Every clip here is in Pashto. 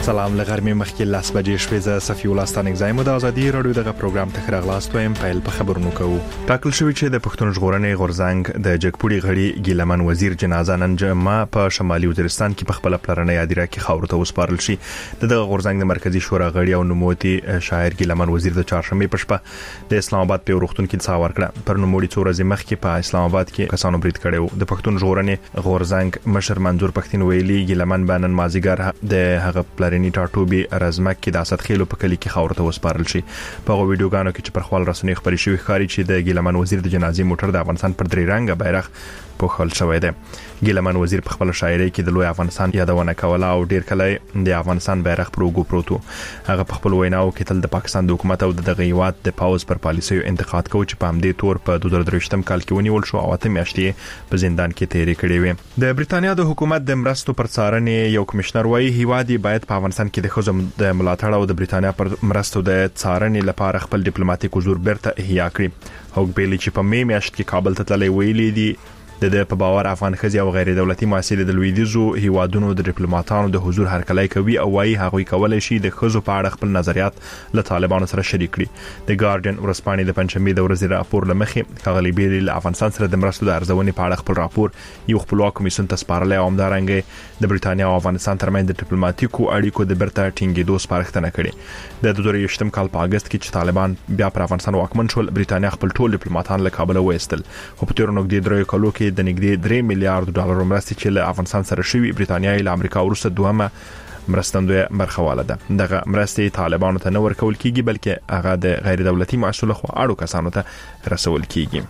سلام لغرمې مخکې لاس بجې شوې ز صفي الله ستانک زایم د ازادي رادیو دغه پروګرام ته خراغلاست وایم پیل په خبرونو کوو. ټاکل شوی چې د پښتون ژغورنې غورځنګ د جګپوړي غړي ګیلمن وزیر جنازه نن جمعه په شمالي وزیرستان کې په خپل پلرنۍ یادیره کې خاور ته وسپارل شي. دغه غورځنګ د مرکزی شورا غړي او نوموتي شاعر ګیلمن وزیر د چهارشنبه په شپه د اسلام آباد په روغتون کې څا ورکړه. پر نوموړي څو ورځې مخکې په اسلام آباد کې کسانو برید کړو. د پښتون ژغورنې غورځنګ مشر منظور پښتين ویلي ګیلمن بنن مازیګر د هغه پلرنۍ ټاټوبي رزمک کې د اسد خېلو په کلی کې خاور ته وسپارل شي. په ویډیوګانو کې چې پر خپل رسنۍ خبري شوی ښکاري چې د ګیلمن وزیر د جنازې موټر د افغانستان پر درې رنګه بیرغ پوښل شوی دی. ګیلمن وزیر په خپل شاعري کې د لوی افغانستان یادونه کوله او ډیر کله د افغانستان بیرغ پر وګو پروتو. هغه په خپل ویناو کې تل د پاکستان د حکومت او د غیوات د پاوز پر پالیسیو انتقاد کوي چې په همدې تور په 2023م کال کې ونیول شو او ته میاشتې په زندان کې تیرې کړې وې. د بریتانیا د حکومت د مرستو پر څارنې یو کمشنر وایي هیوادي باید په افغانستان کې د خزم د ملاتړ او د بریتانیا پر مرستو د څارنې لپاره خپل ډیپلوماټیک حضور بیرته احیا کړي. هوګ بیلی چې په می میاشت کې کابل ته تللی ویلي دي د په باور افغان خزي او غیر دولتي مؤسسې د لویدیزو هیوادونو د ډیپلوماټانو د حضور هرکلی کوي او وايي هغوی کولای شي د خزو په اړه خپل نظریات له طالبانو سره شریک کړي. د ګارډین ورسپانې د پنځمې د ورځې راپور لمخې کاغلی بیل له افغانستان سره د مرستو د ارزونې په اړه خپل راپور یو خپلواک کمیسیون ته سپارلی او همدارنګه د بریتانیا او افغانستان ترمنځ د ډیپلوماټیکو اړیکو د برته ټینګېدو سپارښتنه کړې. د 2023م کال په اگست کې چې طالبان بیا پر افغانستان واکمن شول بریتانیا خپل ټول ډیپلوماټان له کابل وایستل. خو په تیر نږدې درې کالو کې د نږدې 3 میلیارډ ډالر مرستې چې له افغانستان سره شوی بریتانیا له امریکا وروسته دومره مرستندوی برخواله ده. دغه مرستې طالبانو ته نه ورکول کیږي بلکې هغه د غیر دولتي مؤسسو خوا اړو کسانو ته رسول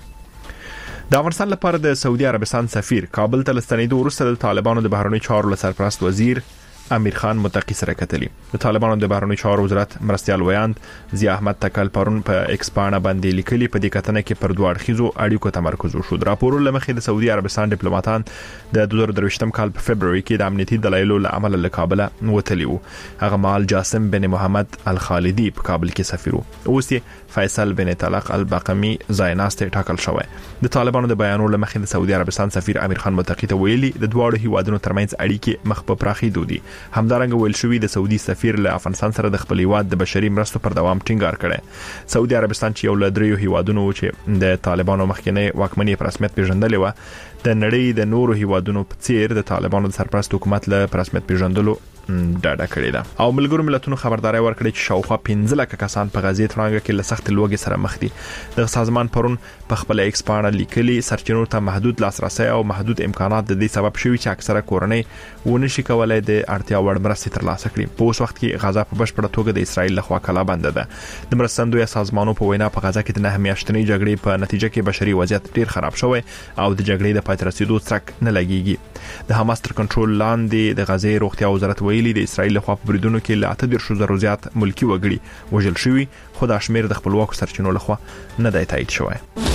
کیږي. د افغانستان لپاره د سعودي عربستان سفیر کابل ته لستنیدو وروسته د طالبانو د بهرنی چارو سرپرست وزیر امیر خان متقی سره کتلی. د طالبانو د بهرنی چارو وزارت مرستيال ویاند ضیاء احمد تکل پرون په ایکس باندې باندې لیکلي په دې کتنه کې پر دوه اړخیزو اړیکو تمرکز وشو. د راپور لمخې د سعودي عربستان ډیپلوماټان د 2023م کال په فبرवरी کې د امنیتي دلایلو له امله له کابل وتلی وو. هغه مال جاسم بن محمد الخالدی په کابل کې سفیر وو. اوس یې فیصل بن طلق البقمی زایناست ټاکل شوی. د طالبانو د بیانولو لمخې د سعودي عربستان سفیر امیر خان متقی ته ویلي د دواړو هیوادونو ترمنځ اړیکې مخ په پراخېدو دي. همدارنګه ویل شوی د سعودي سفیر له افغانستان سره د خپل هیواد د بشري مرستو پر دوام ټینګار کړي. سعودي عربستان چې یو له دریو هیوادونو چې د طالبانو مخکنی واکمنۍ پر رسمیت پیژندلې و د نړۍ د نورو هیوادونو په څیر د طالبانو د سرپرست حکومت له رسمیت پیژندلو ډاډه کړی ده. او ملګرو ملتونو خبرداري ورکړي چې شاوخوا 15 لک کسان په غزې ترانګه کې له سخت لوګي سره مخ دي. د سازمان پرون په خپل ایکس باندې لیکلي سرچینو ته محدود لاسرسي او محدود امکانات د دې سبب شوي چې اکثره کورنۍ ونشي کولای د اړتیا وړ مرستې ترلاسه کړي. په اوس وخت کې غزا په بشپړه توګه د اسرایل لخوا کلا بند ده. د مرستندوی سازمانونو په وینا په غزا کې د 9 میاشتنۍ جګړې په نتیجه کې بشري وضعیت ډیر خراب شوی او د جګړې د پاتې رسیدو څرک نه لګیږي. د حماس تر کنټرول لاندې د غزې روغتیا وزارت ویلي د اسرایل لخوا په بریدونو کې له 8,000 زیات ملکی وګړي وژل شوي خو دا شمیر د خپلواکو سرچینو لخوا نه دی تایید شوی.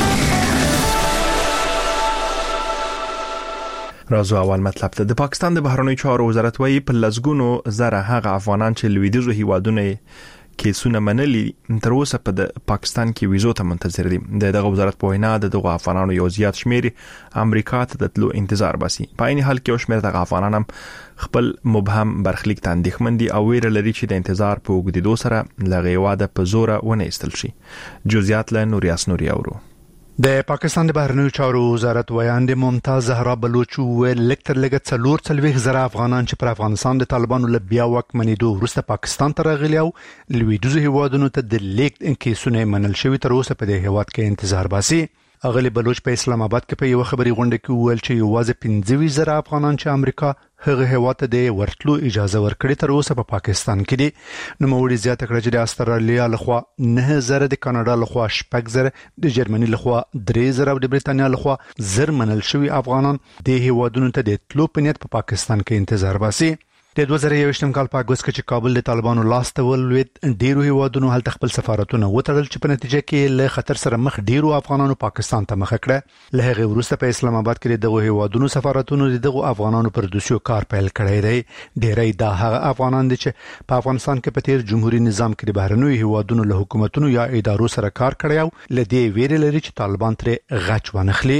راځو اول مطلب ته. د پاکستان د بهرنی چارو وزارت وايي په لزګونو زره هغه افغانان چې لویدیزو هیوادونه کیسونه منلي تر اوسه په پاکستان کې ویزو ته منتظر دي. دغه وزارت په وینا دغه افغانانو یو زیات شمیر امریکا ته د تلو انتظار باسي. په عین حال کې یو شمیر دغه افغانان هم خپل مبهم برخلیک ته اندېښمن دي او ویره لري چې د انتظار په اوږدېدو سره لغې واده په زور ونه ایستل شي. جزئیات له نوریاس نوري اورو. د پاکستان د بهرنیو چارو وزارت ویاند ممتاز زهرا بلوچ ویل لکتر لګت 4 زره افغانان چې پر افغانستان د طالبانو له بیا واکمنېدو وروسته پاکستان ته راغلي او لویدیزو هیوادونو ته د لیک کیسونه منل شوی تر اوسه په دې هیواد کې انتظار باسي. اغلی بلوچ په اسلام آباد کې په یو خبري غونډه کې ویل چې یوازې 25 زره افغانان چې امریکا هغه هیواد ته د ورتلو اجازه ورکړي تر اوسه په پاکستان کې دي. نو موړي زیاته کړه چې د استرالیا لخوا 9 زره، د کاناډا لخوا 8 زره، د جرمني لخوا 3 زره او د بریتانیا لخوا زر منل شوی افغانان د هیوادونو ته د تلو په نیت په پاکستان کې انتظار باسي. د 2021 کال په اگست کې چې کابل د طالبانو لاس ته ولوید ډیرو هیوادونو هلته خپل سفارتونه وتړل چې په نتیجه کې له خطر سره مخ ډیرو افغانانو پاکستان ته مخ کړه. له هغه وروسته په اسلام آباد کې دغه هیوادونو سفارتونو دغه افغانانو پر دوسیو کار پیل کړی دی. ډیری دا هغه افغانان دي چې په افغانستان کې په تیر جمهوریت نظام کې د بهرنیو هیوادونو له حکومتونو یا ادارو سره کار کړی او لدې ویری لري چې طالبان تر غچ ونخلي.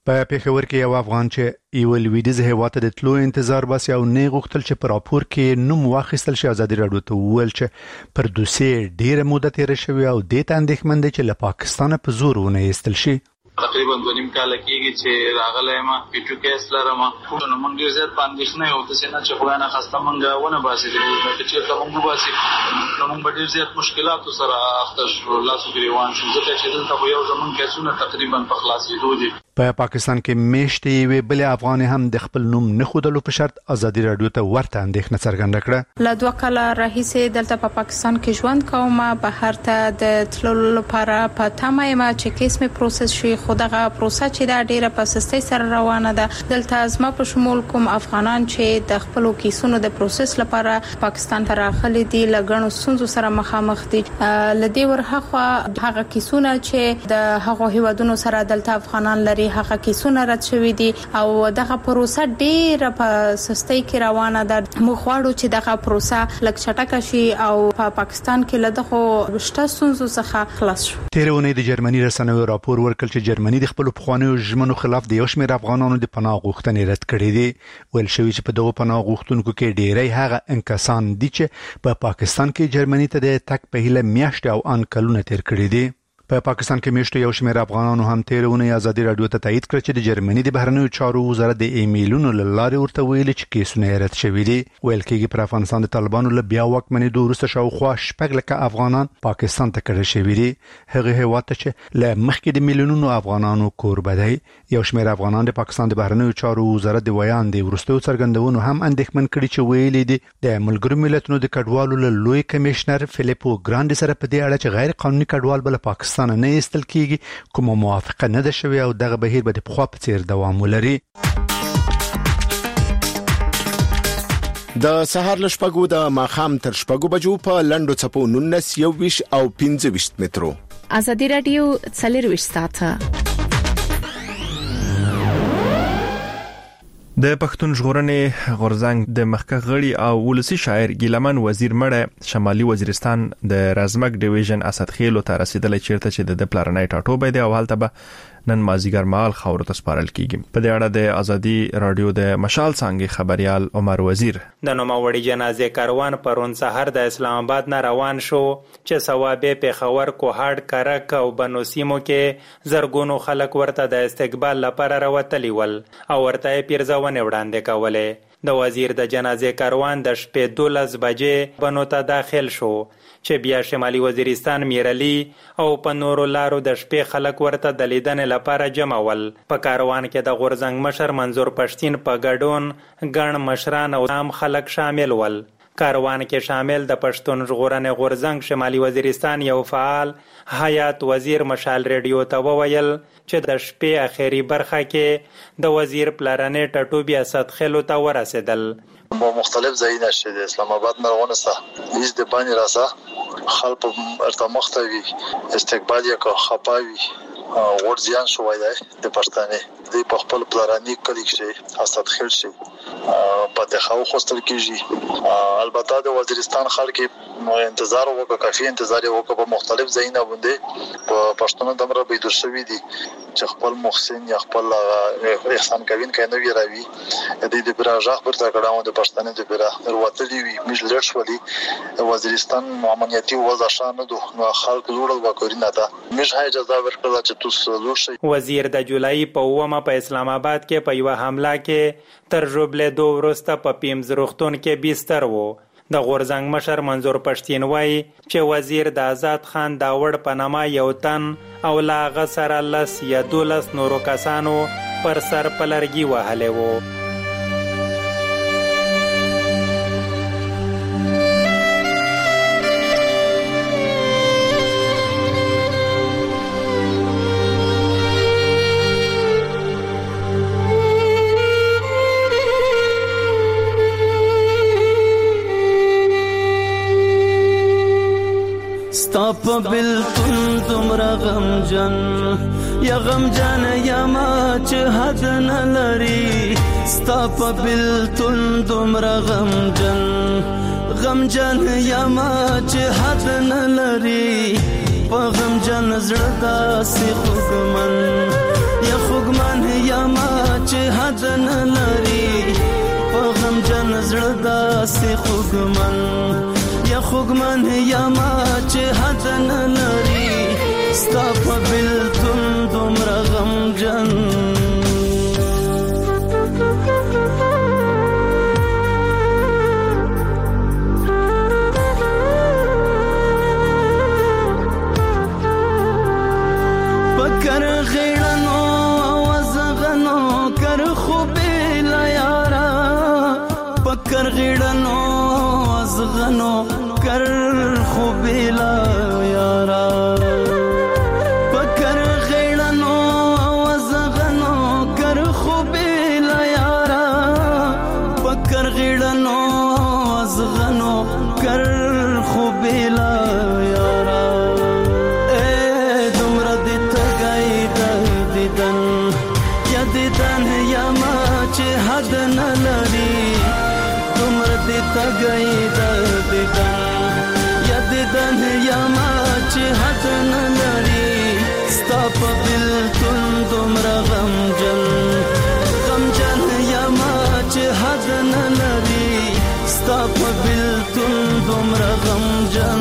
په پېښور کې یو افغان چې یو لویدیز هیواد د تلو انتظار باسي او نه غوښتل چې پر راپور کې نوم واخیستل شي. ازادي راډیو ته وویل چې پر دوسیې ډیره موده تیر شوی او د اندېښمن دي چې له پاکستان په زور ونه ایستل شي. تقریبا 2.5 کال کېږي چې راغلی ما پیټو کیس لرم نو موږ ډېر زیات باندې یو د سینه چې خدای نه خسته موږ ونه باسي چې چیرته موږ باسي نو موږ ډېر زیات مشکلات سره اخته شو لاسو ګریوان شو ځکه چې دلته یو زمون کیسونه تقریبا په خلاصېدو دي. په پاکستان کې میشتې وی بل افغان هم د خپل نوم نه خودلو په شرط ازادي راډیو ته ورته اندېښنه څرګنده کړه. له 2 کال راهیسې دلته په پاکستان کې ژوند کوم بهر ته د تللو لپاره په تمه یم چې کیس می پروسس شي خو دغه پروسه چې دا ډیره په سستۍ سره روانه ده. دلته ازما په شمول کوم افغانان چې د خپل کیسونو د پروسس لپاره پاکستان ته راغلي دي لګڼو ستونزو سره مخامخ دي. لدی ورهخوا هغه کیسونه چې د هغه هیوادونو سره دلته افغانان لري هغه کیسونه رد شوی دي او دغه پروسه ډیره په سستۍ کې روانه ده. موږ غواړو چې دغه پروسه لږ چټکه شي او په پاکستان کې له دغه شته ستونزو څخه خلاص شي. تیرونه د جرمني رسنیو راپور ورکړ چې جرمني د خپل پخوانیو ژمنو خلاف د یو شمېر افغانانو د پناه غوښتنې رد کړې دي. ویل شوی چې په دغه پناه غوښتونکو کې ډیری هغه انکسان دي چې په پاکستان کې جرمني ته د تک په هیله میاشتې او ان کلونه تیر کړی دي. په پاکستان کې میشته یو شمېر افغانانو هم تیرونه ازادي راډیو ته تایید کړ چې د جرمني د بهرنیو چارو وزارت د ایمیلونو لاره ورته ویل چې کیسونه رد شوي دي. ویل کېږي پر افغانستان د طالبانو له بیا واکمنېدو وروسته شاوخوا 6 لکه افغانان پاکستان ته کډه شوي دي. هغه هیواد ته چې له مخکې د میلیونونو افغانانو کوربه دی. یو شمېر افغانان د پاکستان د بهرنیو چارو وزارت د ویاندې وروستیو څرګندونو هم اندېښمن کړي چې ویلي دي د ملګرو ملتونو د کډوالو له لوی کمشنر فلیپو ګراند سره په دې اړه چې غیر قانوني کډوال بل پاکستان نه ایستل کوم موافقه نه ده شوی او دغه بهیر به د پخوا په څیر دوام ولري. د سهار له شپږو د ماښام تر شپږو بجو په لنډو څپو 19 21 او 25 مترو. ازادي راډیو 24 ساعته د پښتون ژغورنې غورځنګ د مخکښ غړي او ولسی شاعر ګیلمن وزیر مړه شمالي وزیرستان د رازمک ډیویژن اسد خیلو ته رسیدل چیرته چې د پلانای ټاټوبې دی او حالت به نن مازیګر مال خاور ته سپارل کیږي. په دې اړه د ازادي راډیو د مشال څنګه خبريال عمر وزیر د نوموړي جنازې کاروان پرون سحر د اسلام آباد نه روان شو چې ثوابه پیښور کوهاټ کرک او بنو سیمو کې زرګونو خلک ورته د استقبال لپاره راوتلی ول او ورته پیرزونه وړاندې کوله. د وزیر د جنازې کاروان د شپې 12 بجې بنو ته داخل شو چې بیا شمالي وزیرستان میرلی او په نورو لارو د شپې خلک ورته د لیدنې لپاره جمع ول. په کاروان کې د غورځنګ مشر منظور پښتين په ګډون ګڼ مشران او عام خلک شامل ول. کاروان کې شامل د پښتون ژغورنې غورځنګ شمالي وزیرستان یو فعال حیات وزیر مشال ریډیو ته وویل چې د شپې اخیری برخه کې د وزیر پلارنې ټټوبي اسد خیلو ته ورسېدل. با مختلف ځایونه چې د اسلام آباد نه روانسته هیڅ د باندې راسه خلک ارتمختوي استقبال یې کو خپاوي ورځيان شوای دی د پښتنې د په خپل پلاني کلیک شي اسد خیل شي په دغه خوستل کیږي. البته د وزیرستان خلک انتظار وکړ کافي انتظار وکړ په مختلف ځایونه باندې په پښتون دمر به د شوی دي چې خپل محسن یا خپل احسان کوین کنه وی راوي د دې براجه پر تکړه د پښتنې د برا وروتلی وی مجلر شولي وزیرستان امنیتي وضع شانه دو خلک جوړل وکړینه دا مش هي اجازه ورکړه چې تاسو لور شي. وزیر د جولای په ومه په اسلام آباد کې په یو حمله کې تر جوبله 2 ورسته په پیمز روختون کې بستر وو. د غورځنګ مشر منظور پښتين وایي چې وزیر د آزاد خان داوړ په نامه یو تن او لا غسر لس یا 12 نورو کسانو پر سر پلرګي وهله وو. ستاپ بلتون تمرا غمجن یا غمجن یا ما چې حد نه لري ستاپ بلتون تمرا غمجن یا ما چې حد نه لري په غمجن زړه داسې خوږمن یا خوګمن یما چې حد نه لري په غم جن زړه داسې خوګمن یا خوګمن یما چې حد نه لري ستا په بلتون دومره غم جن پکر غیړنو وزغنو کر خوبې لا یارا پکر غیړنو وزغنو کر خوبې لا یارا پکر غیړنو وزغنو کر خوبې لا یارا پکر غیړنو وزغنو کر خوبې لا یارا دیدن یما چې حد نه لري دومره دې تګی د دیدن یا دیدن یما چې حد نه لري ستا په بلتون دومره غمجن یما چې حد نه لري ستا په بلتون دومره غمجن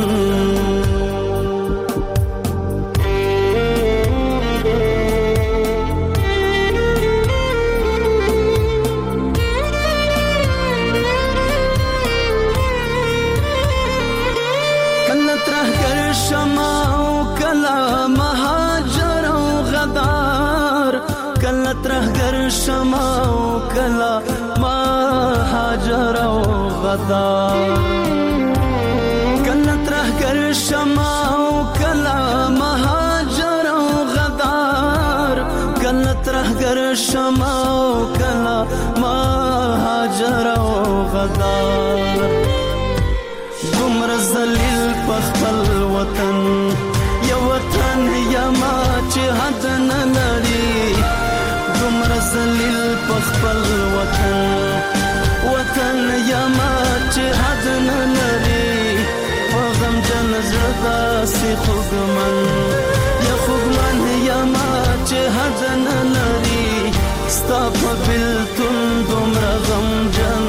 ترهګر شمع او کلا مهاجر او غدار کله ترهګر شمع او کلا مهاجر او غدار کله ترهګر شمع او کلا مهاجر او غدار عمر ذلیل په خپل وطن یو وطن یما چې حد نه لري عمر ذلیل په خپل وطن یما چې حد نه لري په غم جن زړه داسې خوږمن یا خوږمن یما چې حد نه لري ستا په بلتون دومره غمجن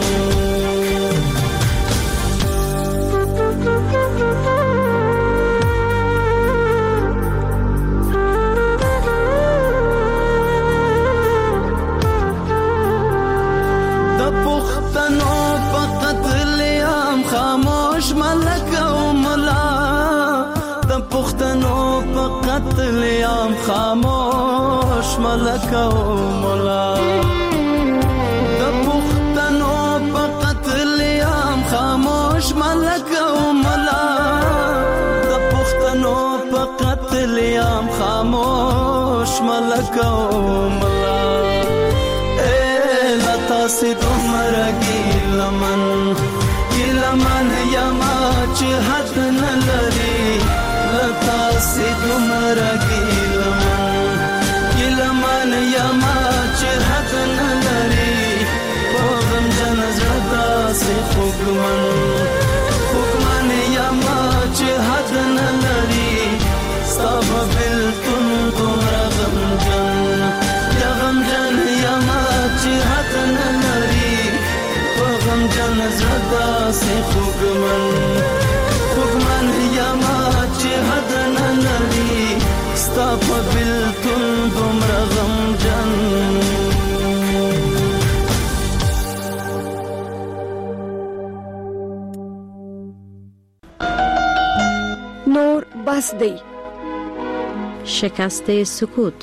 قتل عام خاموش ملک او مولا د پښتنو په قتل عام خاموش ملک او مولا د پښتنو په قتل عام خاموش ملک او مولا لتا سي تمره ګلمن یما چې حد نه لري لتا سي تمره ګلمن یما چې حد نه لري په غم جن زړه داسې خوږمن یما چې حد نه لري ستا په بلتون دومره غمجن یما چې حد نه لري په غم جن زړه داسې خوږمن یما چې حد نه لري ستا په بلتون دومره غمجن نور بس دی شکست سکوت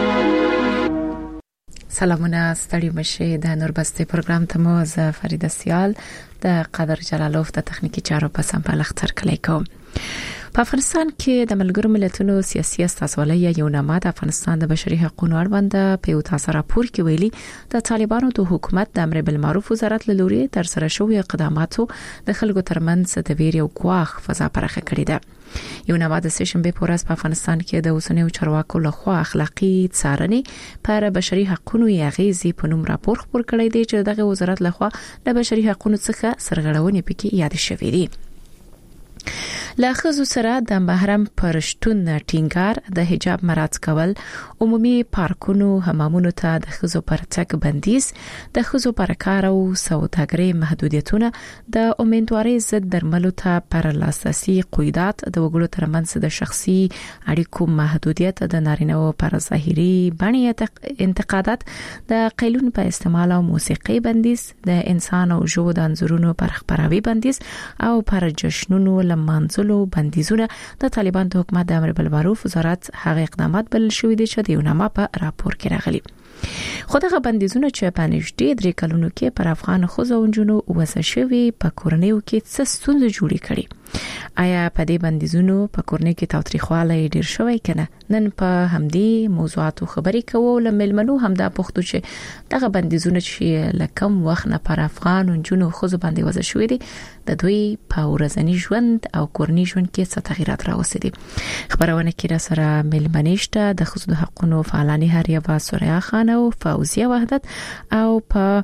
سلامونه ستړي مشه د نوربسته پروګرام ته مو ز فرید سیال د قدر جلالوف د تخنیکی چارو په سمبال اختر کلی کوم په افغانستان کې د ملګرو ملتونو سیاسي استازولۍ یو نامه د افغانستان د بشري حقوقو اړوند په یو تاسو راپور کې ویلي د طالبانو د حکومت د امر بالمعروف وزارت له لوري تر سره شوی اقداماتو د خلکو ترمنځ د ویرې او ګواښ فضا پراخه کړې ده. یو نامه د سشنبه په ورځ په افغانستان کې د اوسنیو چارواکو لخوا اخلاقی څارنې پر بشري حقوقو یغیزي په نوم راپور خپور کړی دی چې دغه وزارت لخوا د بشري حقوقو څخه سرغړونې پکې یاد شوې دي. له ښځو سره د محرم پرشتون ټینګار د حجاب مراعات کول عمومي پارکونو حمامونو ته د ښځو پر تګ بندیز د ښځو پر کار او سوداګرۍ محدودیتونه د امیدوارۍ ضد درملو ته پر لاسرسي قیودات د وګړو ترمنځ د شخصي اړیکو محدودیت د نارینه‌و پر ظاهري بڼې انتقادات د قیلون په استعمال او موسیقي بندیز د انسان او ژوند د انځورونو پر خبراوي بندیز او پر جشنونو لمانځلو بندیزونه د طالبان د حکومت د امر بالمعروف وزارت هغه اقدامات بل شوې دي چې د یوناما په راپور کې راغلي. خدغه بندیزونه چې په نږدې 3 کلونو کې پر افغان خوځو ونجونو وسه شوی په کورنیو کې څه ستونزې جوړې کړي؟ آیا په دې بندیزونو په کورنۍ کې تاوتریخواله ډیر شوی کنه؟ نن په همدې موضوعاتو خبرې کوو لملمنو همدا پښتو چې دغه بندیزونه چې لکم وخت نه پر افغان ونجونو خوځو باندې وسه شوی دي د دوی په ورځنی ژوند او کورنی ژوند کې څه تغیرات راوستي دي. خبرونه کې را سره ملمنېشته د خوځو د حقوقو فعالانی هریه سوریا خان او فوزیه وحدت او په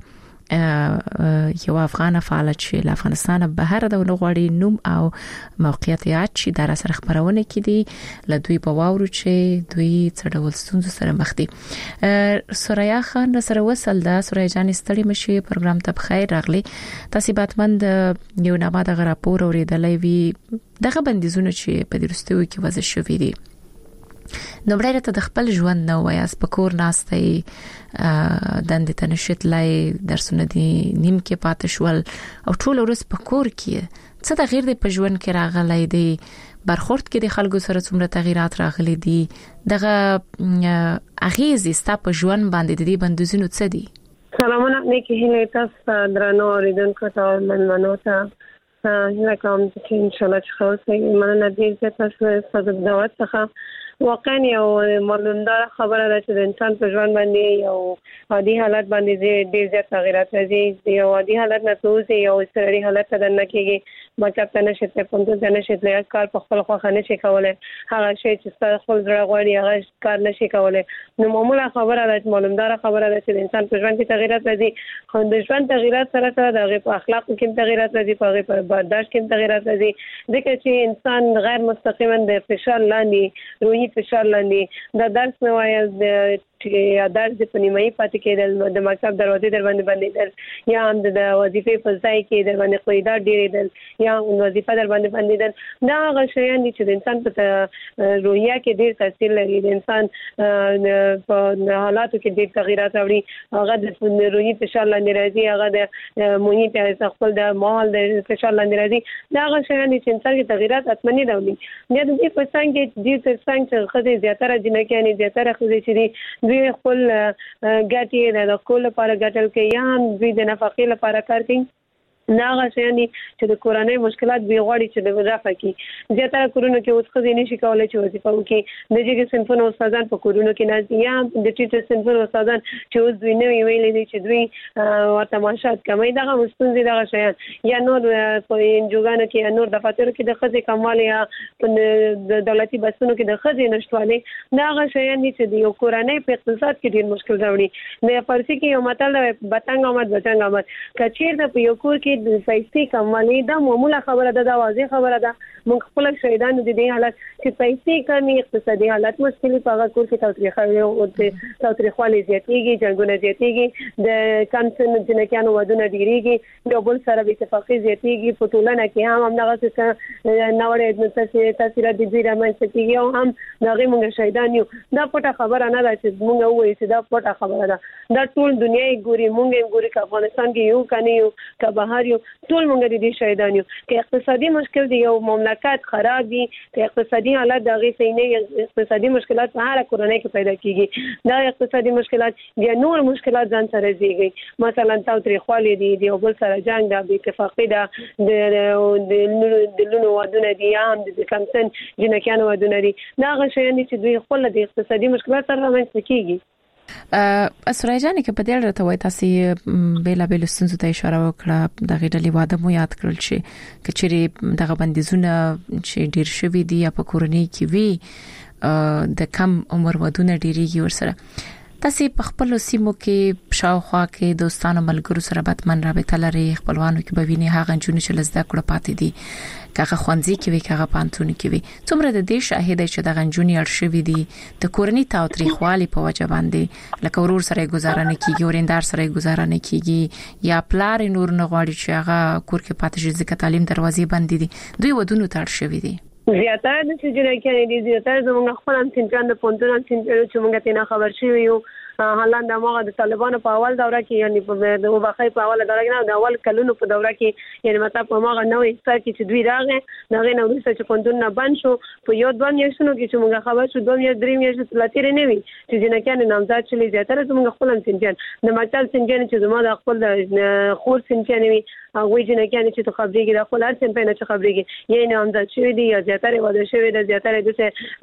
یو افغان فعال چې له افغانستان بهر د غوړی نوم او موقعیت یاد شي د سره خبرونه کې دي له دوی په واورو چې دوی څه ډول ستونزو سره مخ دي. سوریا خان سره وصل ده. سوریا جان ستړي مشي پروګرام ته بخیر راغلي. تاسو باتمن د یو نامه د راپور اوریدلې وی دغه بندیزونه چې په درستوي کې وځي شوې دي. نو بلای ته د خپل ژوند نو وایاس په کور ناستې دند ته نشټلای درسونه دي نیم کې پاتې شول او ټول ورځ په کور کې څه د غیر د په ژوند کې راغلي دي برخورد کې د خلکو سره څومره تغیرات راغلي دي دغه اغیز است په ژوند باندې د بندیزونو څه دي؟ سلامونه نیکی هیله تاسو درنو اوریدونکو ته مننه هیله کوم چې ان شاء الله چې خلاص مننه دې تاسو د دعوت څخه واقعا یو ملوندار خبره ده چې د انسان په ژوند باندې یو عادي حالت باندې ډېر زیات تغیرات راځي. یو عادي حالت نه توځي یو سړی حالت ته نه کېږي مطلب ته نشي ته کوم څه نشي ته کار په خپل خو نه شي کولای هغه شی چې خپل زړه غواړي هغه کار نشي کولای. نو معمولا خبره ده ملوندار خبره ده چې د انسان په ژوند کې تغیرات راځي خو د ژوند تغیرات سره سره د اخلاق کې تغیرات راځي په برداشت کې تغیرات راځي ځکه چې انسان غیر مستقیما د فشار لاندې روحي فشار لاندې د درس نه وایي چې درس په نیمایي پاتې کېدل د مکتب دروازې در باندې بندېدل یا هم د وظیفې په ځای کې در باندې قیودات ډېرېدل یا وظیفه در باندې بندېدل دا هغه شیان دي چې د انسان په روحیه کې ډېر تاثیر لري د انسان په حالاتو کې ډېر تغیرات راوړي هغه د روحي فشار لاندې راځي هغه د محیط خپل د ماحول د فشار لاندې راځي دا هغه شیان دي چې انسان کې تغیرات اتمنې راوړي یا د دې په څنګه کې د څنګه خدای زیاتره جنکیانې زیاتره خدای چې دوی خپل ګټي د کول لپاره ګټل کې یا دوی د نفقې لپاره کار کوي ناغه شيانی چې د کورنۍ مشکلات به غواړي چې د رافع کی زیاتره کورونو کې اوس خزي نشي کولای چې وظیفه وکړي د جګ سنفونو استادان په کورونو کې نه یا د ټیټر سنفونو استادان چې اوس دوی نه ویلي دي چې دوی ورته ماشات کمای دغه مستنزي دغه شیان یا نور په انجوګانو کې نور دفاترو کې د خزي کمال یا د دولتي بسونو کې د خزي نشټوالي دغه شیان چې د یو کورنۍ په اقتصاد کې ډیر مشکل راوړي د فارسی کې یو متل بتنګ آمد کچیر د یو کور کې د پیسې کمالي دا معموله خبره ده دا واضح خبره ده موږ خپل شهیدانو د دې حالت چې پیسې کمی اقتصادي حالت مشکلي په هغه کور کې تاوتریخواله زیاتېږي جنګونه زیاتېږي د کانسن جنکیانو ودونه ډیریږي یو بل سره به اتفاقي زیاتېږي په ټولنه کې هم دغه څه نوړې تاثیرات دي رامنځته کیږي او هم دغه موږ شهیدان یو دا پټه خبره نه ده چې موږ وایو چې دا پټه خبره ده دا ټول دنیا یې ګوري موږ ګوري چې افغانستان کې یو کني یو که بهر ټول موږ دي شهیدان یو که اقتصادي مشکل دی یو مملکت خراب دي که اقتصادي حالت دغه سینې اقتصادي مشکلات په هر کورنۍ کې پیدا کیږي دا اقتصادي مشکلات یا نور مشکلات ځان سره زیږي مثلا تاوتریخواله دي یو بل سره جنگ ده بې اتفاقي ده د لونو ودونه دي یا هم د کمسن جنکیانو ودونه دي دا هغه شیان چې دوی خپل د اقتصادي مشکلات سره رامنځته کیږي. اسرای جان کې په دې اړه ته وایي تاسو بیل بیل ستونزو ته اشاره وکړه د غیډلې واده مو یاد کړل چې کچېری دغه بندیزونه چې ډیر شوي دي په کورنۍ کې وی د کم عمر ودونه ډیریږي ورسره تاسو په خپل سیمو کې شاوخوا کې دوستانو ملګرو سره باتمن رابطه لري خپلوانو کې به ویني هغه جنونه چې لزده کړه پاتې دي کاغه خوانځي کې وي کاغه پانتون کې وي څومره د دې شاهد چې د غنجونی ارشیوي دي د کورنۍ تاریخوالي په وجه باندې لکه ورور سره گزاره نه کیږي ورندار سره گزاره نه کیږي یا پلار نور نه غواړي چې هغه کور کې پاتې شي ځکه تعلیم دروازې بندې دي دوی ودونو ته ارشیوي دي زیاتره د سجنه کې دي زیاتره زموږ خپل هم سنجان د پونتون چې موږ ته نه خبر شوی یو حالان د موږ د طالبانو په اول دوره کې یعنی په وبخې په اول دوره کې نه د اول کلونو په دوره کې یعنی مطلب په موږ نوې څه چې دوی راغې دغه نو وروسته چې پونتون نه بند شو په یو دوه میاشتو کې چې موږ خبر شو دوه میاشتې درې میاشتې لاتیر نه وي چې جنہ کې نامزاد شلې زیاتره زموږ خپل هم سنجان د ماټل سنجان چې زموږ د خپل خور سنجان وي هغه جنہ کې چې خبرېږي د خپل هر څه په نه چې خبرېږي یعنی نامزاد شوی دی یا زیاتره واده شوی دی زیاتره د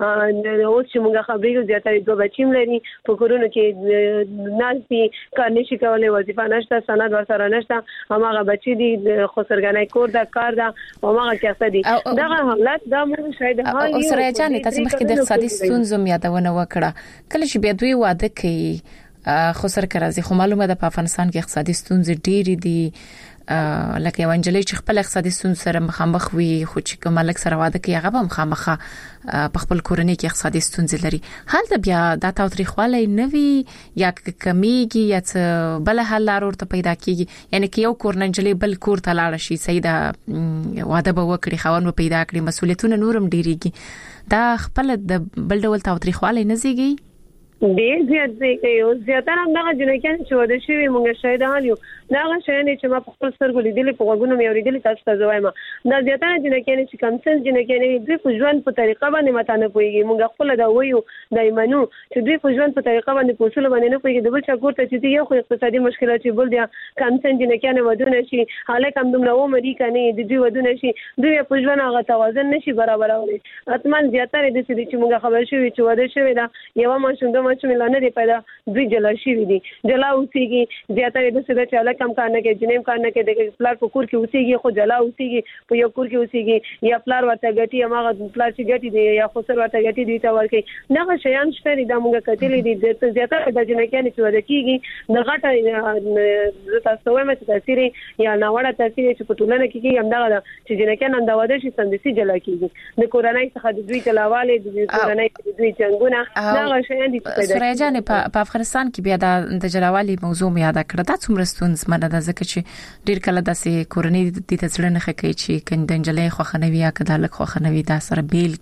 اوس چې موږ خبرېږو زیاتره دوه بچیم لري په کورونو کې ناسي کار نشي کولای وظیفه نشته سند ورسره نشته هغه بچی دي خسرګنای کور دا کار دا هغه کیسه دي دا حالت دا موږ شاید حال او سره جان تاسو مخکې د اقتصادي ستونزو یادونه وکړه کله چې بیا دوی واده کوي خسر کراځي خو معلومه ده په افغانستان کې اقتصادي ستونزې ډېری دي لکه یو انجلۍ چې خپل اقتصادي ستونزې سره مخامخ وي خو چې کوم ملک سره واده کوي هغه هم مخامخه په خپل کورنۍ کې اقتصادي ستونزې لري حالت بیا د تاریخوالي نوي یا کمیږي یا بل حل لار ورته پیدا کیږي یعنی کې یو کورنۍ بل کور ته لاړ شي سیده واده به وکړي خوان به پیدا کړي مسولیتونه نورم ډیریږي دا خپل د بل ډول تاریخوالي نه زیږي ډېر زیات دی یو زیاتره هم دغه جنکان چې واده شوی مونږ شاهدان یو دغه شاهد چې ما په خپل سترګو لیدلې په غوږونو مې اورېدلې تاسو ته زوایم دا زیاتره جنکان چې کمسن جنکان دوی په ژوند په طریقه باندې ماته نه پويږي مونږ خپل دا وایو دایمنو چې دوی په ژوند په طریقه باندې په اصول باندې نه پويږي د بل چا کوته چې یو خو اقتصادي مشکلات چې بول دي کمسن جنکان ودونه شي حاله کم دومره و مری کني د دوی ودونه شي دوی په ژوند هغه توازن نشي برابرولای اتمن زیاتره د دې چې مونږ خبر شوی چې واده شوی دا یو ماشوم د ماشوم لانه دی پیدا دوی جلا شي دي جلا اوسېږي زیاتره د څه چې الګ کم کار نه کوي جنیم کار نه کوي د پلار په کور کې اوسېږي خو جلا اوسېږي په یو کور کې اوسېږي یا پلار ورته ګټي هغه پلار چې ګټي دی یا خسر ورته ګټي دی تا ورکي دغه شیان شته د موږ کتلې دي د زیاتره د جنکیان چې ودا کیږي د غټه تاسو وایم چې تاثیر یا ناوړه تاثیر چې په ټولنه کې کیږي همدغه چې جنکیان انداوده شي سندسي جلا کیږي د کورنۍ څخه د دوی چلاواله د کورنۍ د دوی څنګهونه دغه شیان دي پیدا په افغانستان کې بیا د جلاوالي موضوع مې یاد کړه دا څومره ستونزمنه ده ځکه چې ډیر کله داسې کورنۍ د تسړه نه خکې چې کندنجلې خوخنوي یا کدالک خوخنوي دا سره بیل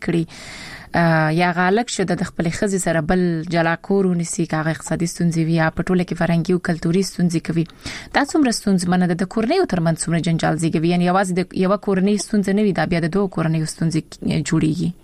کړي یا غالک شو د خپل خزي سره بل جلا کورونی کاغه اقتصادي ستونزې وي یا پټوله کې فرهنګي او کلتوري ستونزې کوي دا څومره ستونزمنه ده د کورنۍ ترمنځ څومره جنجال زیږوي یعنی یوازې د یو کورنۍ ستونزې نه وي دا بیا د دوه کورنۍ ستونزې جوړیږي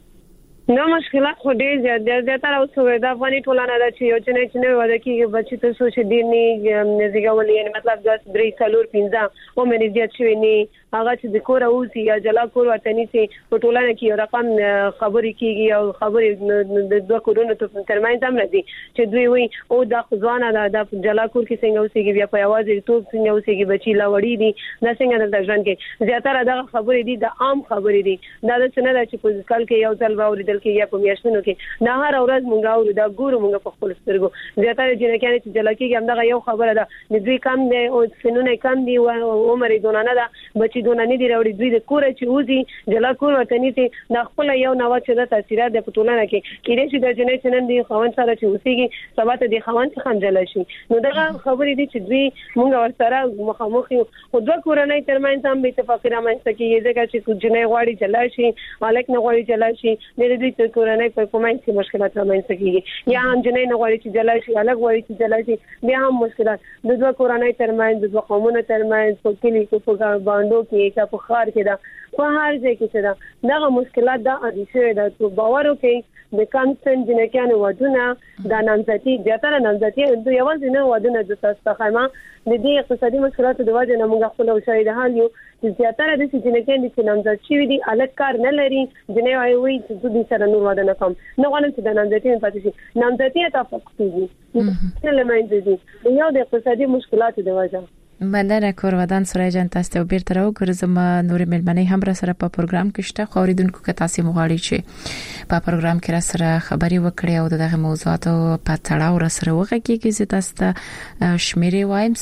نو مشکلات خو ډېر زیاتره اوسوي د افغاني ټولنه د چې یو چې نه ودا کیږي بچی ته سوچ دي نه زیږولې یعنی مطلب د 3-4-15 او مې زیات شوی نه هغه چې د کور اوسي یا جلا کور وطني چې په ټولنه کې یو رقم خبرې کیږي او خبرې د دوه کورونو ترمنځ هم راځي چې دوی وي او د ځوانه د جلا کور کې څنګه اوسيږي بیا په आवाज ته څنګه اوسيږي بچي لا وړي دي دا څنګه د ژوند کې زیاتره د خبرې دي د عام خبرې دي دا د څنګه د چې په کال کې یو ځل باورېدل کې یا په میاشتونو کې نه هر ورځ مونږ اورو دا ګورو مونږ په خپل سترګو زیاتره جنکان چې جلا کېږي همدغه یو خبره ده د دوی کم دي او سنونه کم دي او عمر دونه ده بچي دونه نه دی راوړي دوی د کور چې وځي جلا کور وطني ته د خپل یو نو چې د تاثیرات د پټولنه کې کېږي چې د جنې چنن دي خوان سره چې وسیږي سبا ته د خوان څخه جلا شي نو دغه خبرې دي چې دوی مونږ ورسره مخامخ یو خو دوه کورنۍ ترمنځ هم به اتفاق رامنځته کیږي ځکه چې جنې غواړي جلا شي مالک نه غواړي جلا شي د دوی کورنۍ په کومه کې مشکلات رامنځته کیږي یا هم جنې نه غواړي چې جلا شي الګ غواړي چې جلا شي بیا هم مشکلات د دوه کورنۍ ترمنځ د دوه قومونو ترمنځ په کلی کې په باندې کې په خار کې دا په هر ځای کې دا دغه مشکلات دا اړیسه ده چې باور وکړي د کانسن جنکیان ودونه د نامزدي زیاتره نامزدي د یوازې نه ودونه د تاسو خیمه د دې اقتصادي مشکلاتو د وجه نه موږ خپل شاهد حال یو چې زیاتره د جنکیان چې نامزد شي دي الګ کار نه لري جنې وايي چې د سره نور ودونه کوم نه غواړم چې د نامزدي پاتې شي نامزدي تاسو کوي نه لمایي دي یو د اقتصادي مشکلاتو د وجه مننه کورودان سورای جان تاسو ته بیرته راوګرځم نور ملمنې هم را سره په پروګرام کې شته خو اوریدونکو که تاسو مغواړئ چې په پروګرام کې را سره خبري وکړئ او دغه موضوعاتو په تړاو را سره وغږیږئ چې تاسو ته شمیرې وایم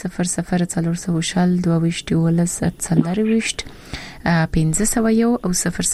004022 1501 او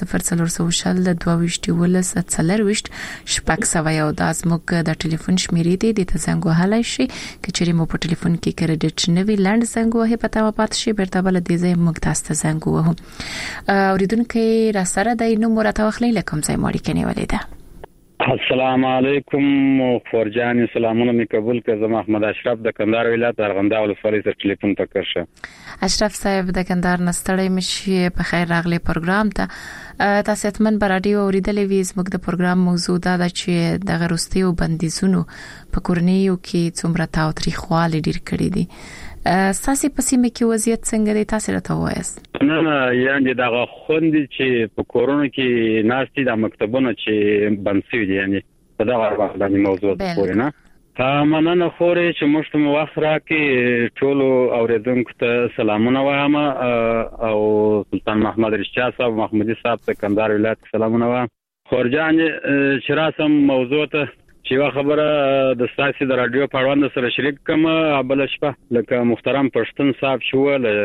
004022 شپږ سوه د ازموږ د ټلیفون شمیرې دي د زنګ وهلای شي کچري مو په ټلیفون کې کریډټ نوی لاند زنګ وهه پتا ما پات شي برته بل د زې موږ تاسو ته زنګ وهو اوریدونکو را سره د نو مرته وخلې لکم ځای مړی کني ولیدا السلام علیکم فورجان سلامونه می قبول کړه زما احمد اشرف د کندهار ولایت ارغنداو ولسوالۍ سره ټلیفون تکرشه اشرف صاحب د کندهار نستړی مشي په خیر راغلی پروګرام ته تاسو اتمن پر رادیو اوریدلې ویز موږ د پروګرام موضوع دا چې د غروستیو بندیزونو په کورنیو کې څومره تاوتریخوالی ډیر کړی دي ساسي پسیمه کې وضعیت څنګه دی تاسو راته وایست نه یعنی دا خوندې چې په کورونه کې ناشتي د مکتبونو چې بنسي دي یعنی په دا باندې موضوع پورې نه مننه خوري چې موږ ته وخت راکې ټولو اوریدونکو ته سلامونه وایم او سلطان محمد رشاد صاحب محمودي صاحب ته کندهار ولایت سلامونه وایم خورجان چې راسم موضوع ته چې خبره د ساسي د رادیو پروند سره شریک کوم بل شپه لکه محترم پښتون صاحب شو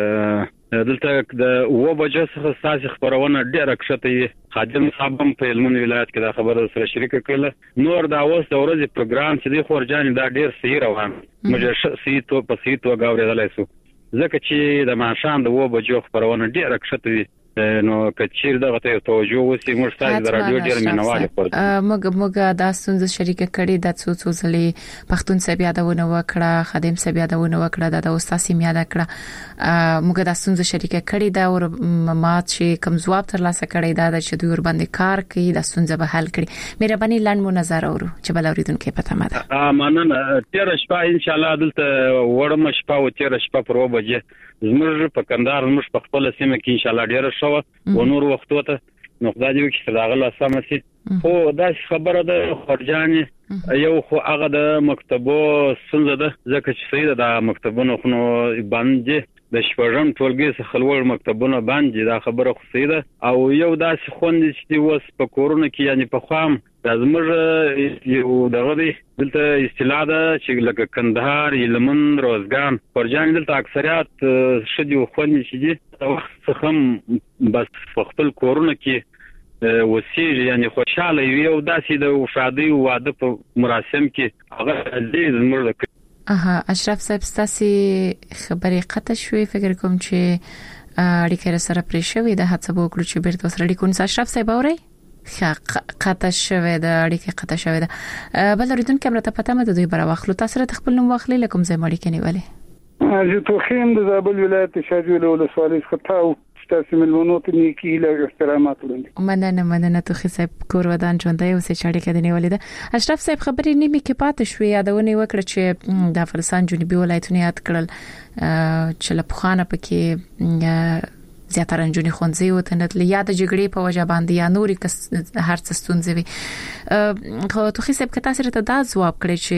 دلته د و بجو څخه ساسي خبرونه ډیره کښته خادم صاحب په علمون ولایت کې دا خبره سره شریک کړل نور دا اوس د ورځې پروګرام چې دی خورجان دا ډیر صحیح روان موږ سي تو په سي تو غاورېدلای سو ځکه چې د ماشان د و بجو خبرونه ډیره کښته نو کچیر دغه ته توجه وسی موږ ستاسو د رادیو ډیر منواله پورته موږ د ستونزې شریک کړي د څو ځلې پښتون سبي یادونه وکړه خادم سبي یادونه وکړه د استاد سیمه یاد کړه موږ د ستونزې شریک کړي دا ور مات شي کم جواب تر لاسه کړي دا چې دوی ور باندې کار کوي د ستونزې به حل کړي مهرباني لاند مو نظر اورو چې بل اوریدونکو پته ماده مننه تیر شپه ان شاء الله دلته ورم شپه او تیر شپه پر وبجه زموږ په کندهار زموږ په خپل سیمه کې ان شاء الله ډیر شو و نور وخت وته نو خدای دې چې داغله سم سي خو دا خبره ده خرجان یو خو هغه د مکتبو سنځه ده ځکه چې سید د مکتبونو خو باندې د شپږم ټولګي څخه خلوړ مکتبونه باندې دا خبره خو سید او یو داسې خوند چې وس په کورونه کې یعنی په خام زموږ یو دغه دلته اصطلاح ده چې لکه کندهار یلمن روزګان خرجان دلته اکثریت شدي خوند چې دي وخت څخه بس خپل کورونه کې وسیج یعنی خوشاله یو داسې د شادي او واده په مراسم کې هغه دې زموږ اشرف صاحب ستاسو خبرې قطع شوې فکر کوم چې اړیکه سره پرې شوې ده هڅه وکړو چې بیرته سره اړیکو اشرف صاحب اوري قطع شوې ده اړیکه قطع شوې ده بل اوریدونکو هم راته پته مده دوی برا واخلو تاسو ته خپل نوم واخلې لکم زې مړی کني ولې زه توخیم د زابل ولایت شاجوی له ولسوالۍ څخه تاسو ملمنو ته نیکی له احترامات وړاندې مننه توخی صاحب کور ودان ژوندۍ اوسې چاړي کډنې ولیده اشرف صاحب خبرې نیمه کې پاتې شوې یادونه وکړه چې د افغانستان جنوبي ولایتونه یاد کړل چې له پخوانه پکې زیاتره جنونی خونځي وته نتل یاد جګړې په وجه باندې یا نوري هر څه ستونزې وي خو توخی صاحب کته سره ته دا ځواب کړی چې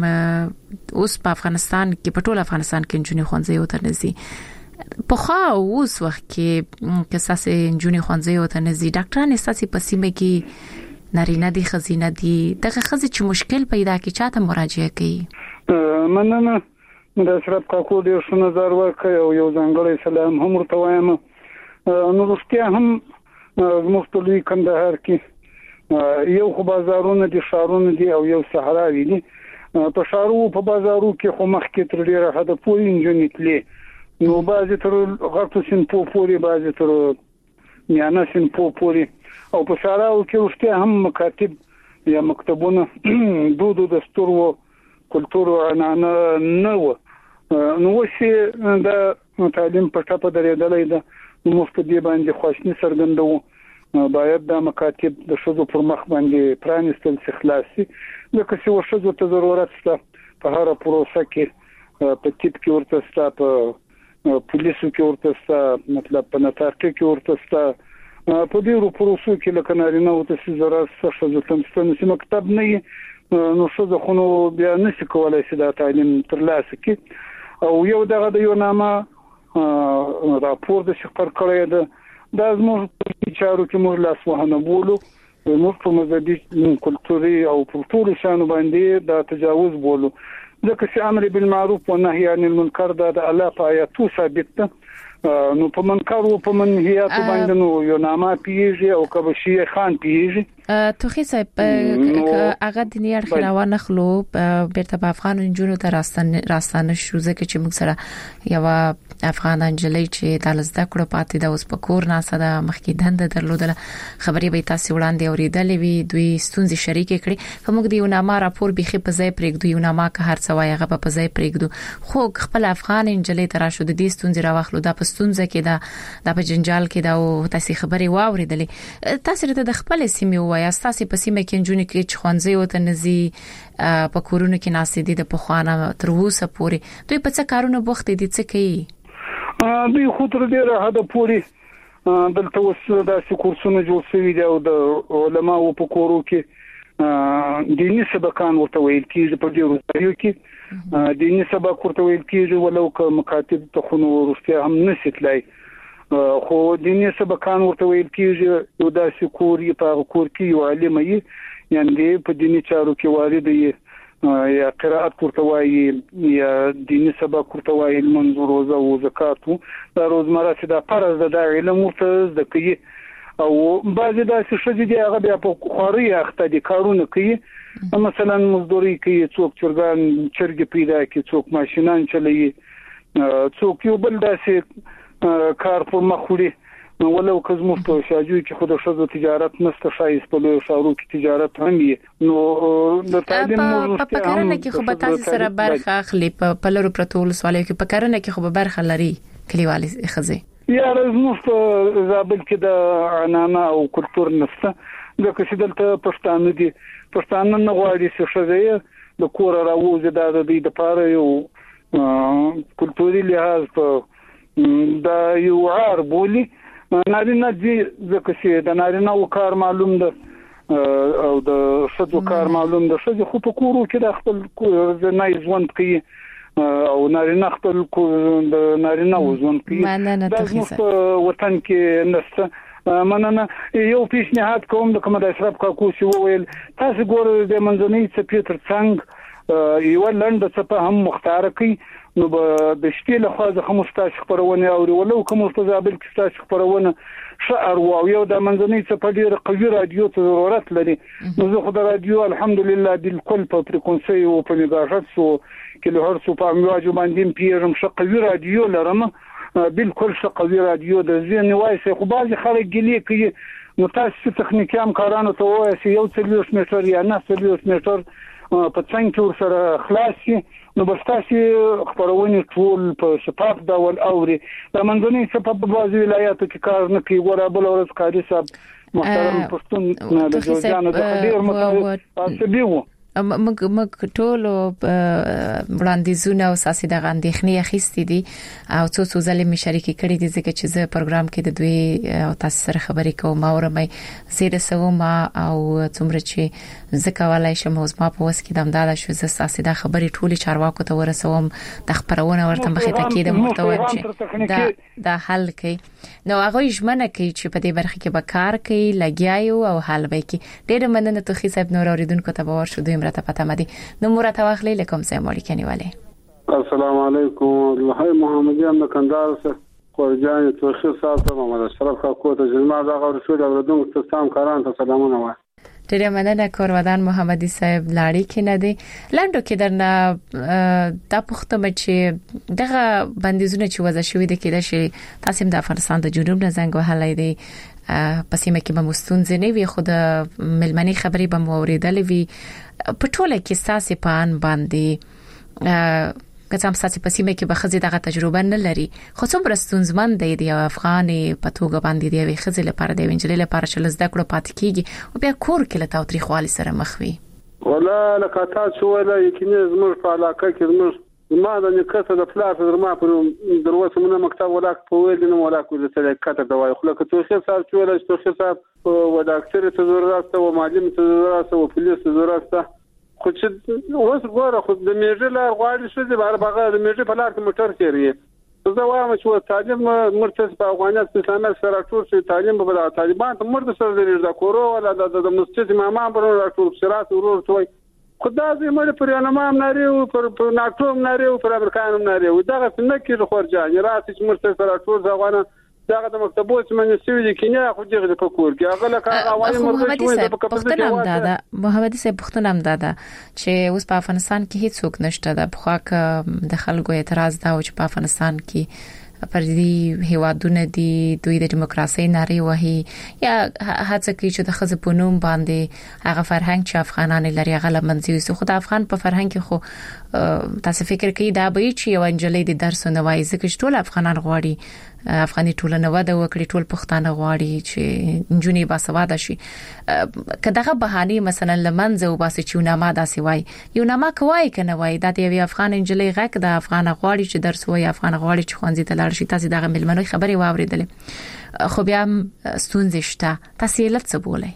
اوس په افغانستان کې په ټول افغانستان کې جنونی خونځي وته نزي په خو اوس وخت کې کساسه جنونی خونځي وته نزي ډاکټران اساسي پسیمه کې نارینه دي خزینه دي دغه خزې چې مشکل پیدا کی چاته مراجعه کوي مننه د اشرف کاکو ډیر ښه نظر ورکړ او یو ځانګړی سلام هم ورته وایم نو رښتیا هم زموږ په لوی کندهار کې یو خو بازارونه دي ښارونه دي او یو صحراوي دي په ښارو په بازارو کې خو مخکې تر ډیره حد پورې انجنې تلې نو بعضې تر غټو سیمپو پورې بعضې تر میانه سیمپو پورې او په صحراو کې رښتیا هم مکاتب یا مکتبونه دودو دستور و کلتور عنانه نه و نو وشي دا تعلیم په ټاپه درېدلې ده نو په دې باندې خوښنی څرګندو باید د مکاتب د شذو پر مخ باندې پرانستل شي خلاصي لکه چې وشذو ته ضرورت شته په هر پروسه کې په تیپ کې ورته شته په پولیسو کې ورته شته مطلب په نتارټي کې ورته شته په دې پروسو کې لکه نارینه او تاسو ضرورت شته چې مکتب نه نو شذو خو بیا نشي کولای چې دا تعلیم ترلاسه کړي او یو دغه د یو نامه راپور د شخړ کړی ده د زموږ چارو کې موږ لاس وهنه بولو موږ په مذهبي کلتوري او ټولو شانو باندې دا تجاوز بولو ځکه چې امر بالمعروف و نهي عن المنکر دا د الله په آیاتو ثابت ده نو په منکر او په منهیات باندې نو یو نامه پیږي او کبشي خان پیږي توخی صاحب هغه د نیار خلاوان خلو بیرته په افغان جنونو ته راستانه شو ځکه چې موږ سره یو افغان انجلۍ چې د لزده کړو پاتې د اوس په کور ناسه د مخکې دند درلودله خبري به تاسو وړاندې اوریدلې وي دوی ستونزې شریک کړي کومګ دی یو نامه راپور بيخي په ځای پرېږدو یو نامه که هر څه وایي هغه په ځای پرېږدو خو خپل افغان انجلۍ تر شو د دې ستونزې راوخلو د پستونزه کې د په جنجال کې دا تاسو خبري واوریدلې تاسو ته د خپل سیمه یا تاسو په سیمه کې جنونی کې چخوانځي او تنزي په کورونو کې ناسې دي د پخوانه تر اوسه پورې دوی په څه کارونه بوخت دي څه کوي دوی خو تر ډیره حد پورې دلته وسه د کورسونو جوړ شوی دی او د علماو په کورو کې دیني سبقان ورته ویل کیږي په ډیرو ځایو کې دیني سبق ورته ویل کیږي ولو که مکاتب ته خونو ورسته هم نشیتلای خو دیني سبقان ورته ویل کیږي یو داسې کوري په کور کې یو عالم یې یعنی په دیني چارو کې وارد یې یا قرائت ورته وایي یا دیني سبق ورته وایي منظور روزه او زکات دا روزمره چې دا فرض ده د علم ورته د کوي او بعضی داسې شدي دی هغه بیا په خوري اخته دي کارونه کوي مثلا مزدوري کوي څوک چرګ پیدا کوي څوک ماشينان چلوي څوک یو بل داسې کار پر مخوري ولو که زموږ په شاجوی کې خود شذو تجارت نسته شایس په لوی شارو کې تجارت هم وي نو د تعلیم په کارنه کې خو به تاسو سره برخه اخلي په لورو پروتول سوالو کې په کارنه کې خو به برخه لري کلیوالي خزي یا زموږ په زابل کې د عنانه او کلتور نسته د کسي دلته پښتانه دي پښتانه نه غواړي چې شذې د کور راوځي د دې د پاره یو کلتوري لحاظ په دا یو عار بولی نارینه دي ځکه چې د نارینه او کار معلوم ده او د شذو کار معلوم ده شذ خو په کورو کې د خپل نه ژوند کوي او نارینه خپل د نارینه ژوند کوي دا زموږ وطن کې نسته مننه یو پیشنهاد کوم د کوم د اشرف کاکو چې وویل تاسو ګورئ د منځنۍ څپې تر څنګ یو لنډ څپه هم مختار کړي نو د شپې له خوا ځخه مستاش خبرونه او ولو کوم په زابل کې ستاش خبرونه شعر او یو د منځنۍ څپه ډیر قوي رادیو ته ضرورت لري نو زه خو د رادیو الحمدلله بالکل په فریکونسي او په میگاهرتز او کیلو هرتز په امواج باندې پیژم ش قوي رادیو لرم بالکل ش قوي رادیو د ځین وایي خو بعضی خلک ګلی کوي نو تاسو تخنیکی همکارانو ته وایي چې یو 30 میټر یا 90 میټر په څنګه ور سره خلاصي نو بستاسي خبرونه ټول په شفاف ډول اوري د منځنۍ څخه په بعض ولایاتو کې کار نه کوي ګوره بل ورځ کاري صاحب محترم پښتون د جوړجانو د ډیر متاسبیو موږ ټول وړاندیزونه او ساسي د غندخنی اخیستې دي او څو ځلې می شریک کړي دي ځکه چې زه پروګرام کې د دوی او تاسو سره خبرې کوم او مې زیاده سوم او څومره چې زکوالای شم اوس ما په وس کې دمداله شو زه ساسي د خبرې ټولي چارواکو ته ورسوم د خبرونه ورته مخې ته کېده محتوا چې دا حل کوي نو هغه ژمنه کوي چې په دې برخه کې به کار کوي لګیایو او حل به کوي ډېر مننه ته خي صاحب نور اوریدونکو ته باور شو دوی مرته پته مدي نو مرته واخلې لکم سه مولي کنيواله السلام علیکم الله محمدیان کندهار سره خورجان توخي صاحب محمد اشرف کاکو ته جنما دا رسول اوردون ته سلام کاران ته سلامونه وای ډیره مننه کورودان محمدي صاحب لاړی کې نه دی لاندو کې درنه د پښتو چې دغه بندیزونه چې وځي شوې د کېده شي تاسو د افغانستان د جنوب نه زنګ وهلای دی پسې مکه به مستونځ نه وي خود ملمني خبري به موریدل وي په ټوله کې ساسي پان باندې کڅم ساتي پسې مې کې به خزي دغه تجربه نه لري خو څومره ستونزمن دی افغاني په توګه باندې دی خزي لپاره دی وینجلې لپاره چې لزده کړو پات کیږي او بیا کور کې له تاوتریخوالي سره مخ وي ولا لکه تاسو ولا یقیني زموږ په علاقه کې زموږ ما د نکته د پلاس درما پر دروازه مونږ مکتب ولا په ویل نه ولا کوم څه کته دا وای خو لکه توخي صاحب چې ولا توخي صاحب و ډاکټر ته ضرورت او معلم ته ضرورت او پولیس ته ضرورت خو چې اوس ګوره خو د میډل غواړي شو د بغیر د میډل په لار کې موټر کېږي زه وایم چې تعلیم مرتس په افغانستان په اسلامي سره ټول شي تعلیم په طالبان ته مرتس سره د کورو ولا د مسجد امامان پر ټول شرات ورور توي خدای دې مړ پر انمام ناري او پر ناټوم ناري او پر امریکانم ناري او دغه څنګه کې خورجان راتې چې مرتس سره ټول ځوانه دغه د مکتبو چې من سوي دي کینیا خو دغه د پکور کې هغه لکه اوایي مرغه په پښتنام دادا محمد صاحب پښتنام دادا چې اوس په افغانستان کې هیڅ څوک نشته د بخواک د خلکو اعتراض دا او چې په افغانستان کې پر دې هیوادونه دي دوی د دیموکراسي ناري وهي یا هڅه کوي چې د خزه په نوم باندې هغه فرهنګ چې افغانان لري هغه لمنځي سو خو د افغان په فرهنګ کې خو تاسو فکر کوي دا به چې یو انجلۍ د درس نه وایي ځکه چې ټول افغانان غواړي افغاني ټولنه وده وکړي ټول پښتانه غواړي چې جنونی باسواده شي کداغه بهانه مثلا لمنځه وباسي چې نامه داسي وای یو نامه کوي کنه وای د یو افغان انجلۍ غک د افغان غواړي چې درس وای افغان غواړي چې خوندې ته لاړ شي تاسو دغه ملمنوي خبري واوریدلې خو بیا ستونزې شته تاسو یې لڅ بولای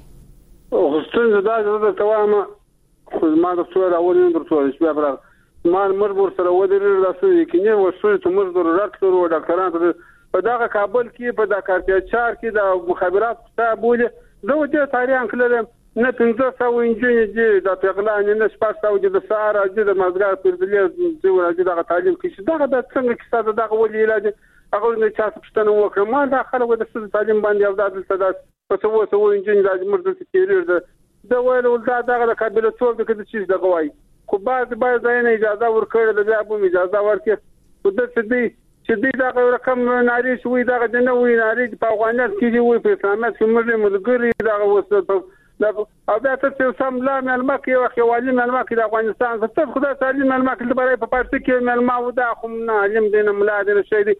او ستونزه دا د توامه خو ما د څو راولین درته شپه برا ما مربور سره ودرې راسو کینه وسو ته مرزر راکټور او ډاکټرانو په دغه کابل کې په د کارتیاچار کې د مخابرات کتابونه زه د تاریخ کړل نه 1500 انجینر د پیغلان نه شپږ د سهار د مازګار پر دې دغه تعلیم کې دغه د څنګه کې دغه ولې علاج هغه نه چا پښتنه وکړه ما د خلکو د تعلیم باندې او د صداس په څو انجینر د مرزه کېریږي د ویلو دغه کابل څو د کده چیز دغه وای خو بعد نه اجازه ورکړل د بیا به اجازه ورکړي په دې چې دې دا رقم ناري شوې دا نه وي ناري په افغانستان کې دی وي په اسلامات کې موږ ملګری دا وسه او بیا ته سم لا ملمکه او خوالي ملمکه د افغانستان ته خدای تعالی ملمکه د برای په پارتي کې ملما و دا خو نه علم دین ملادن شي دي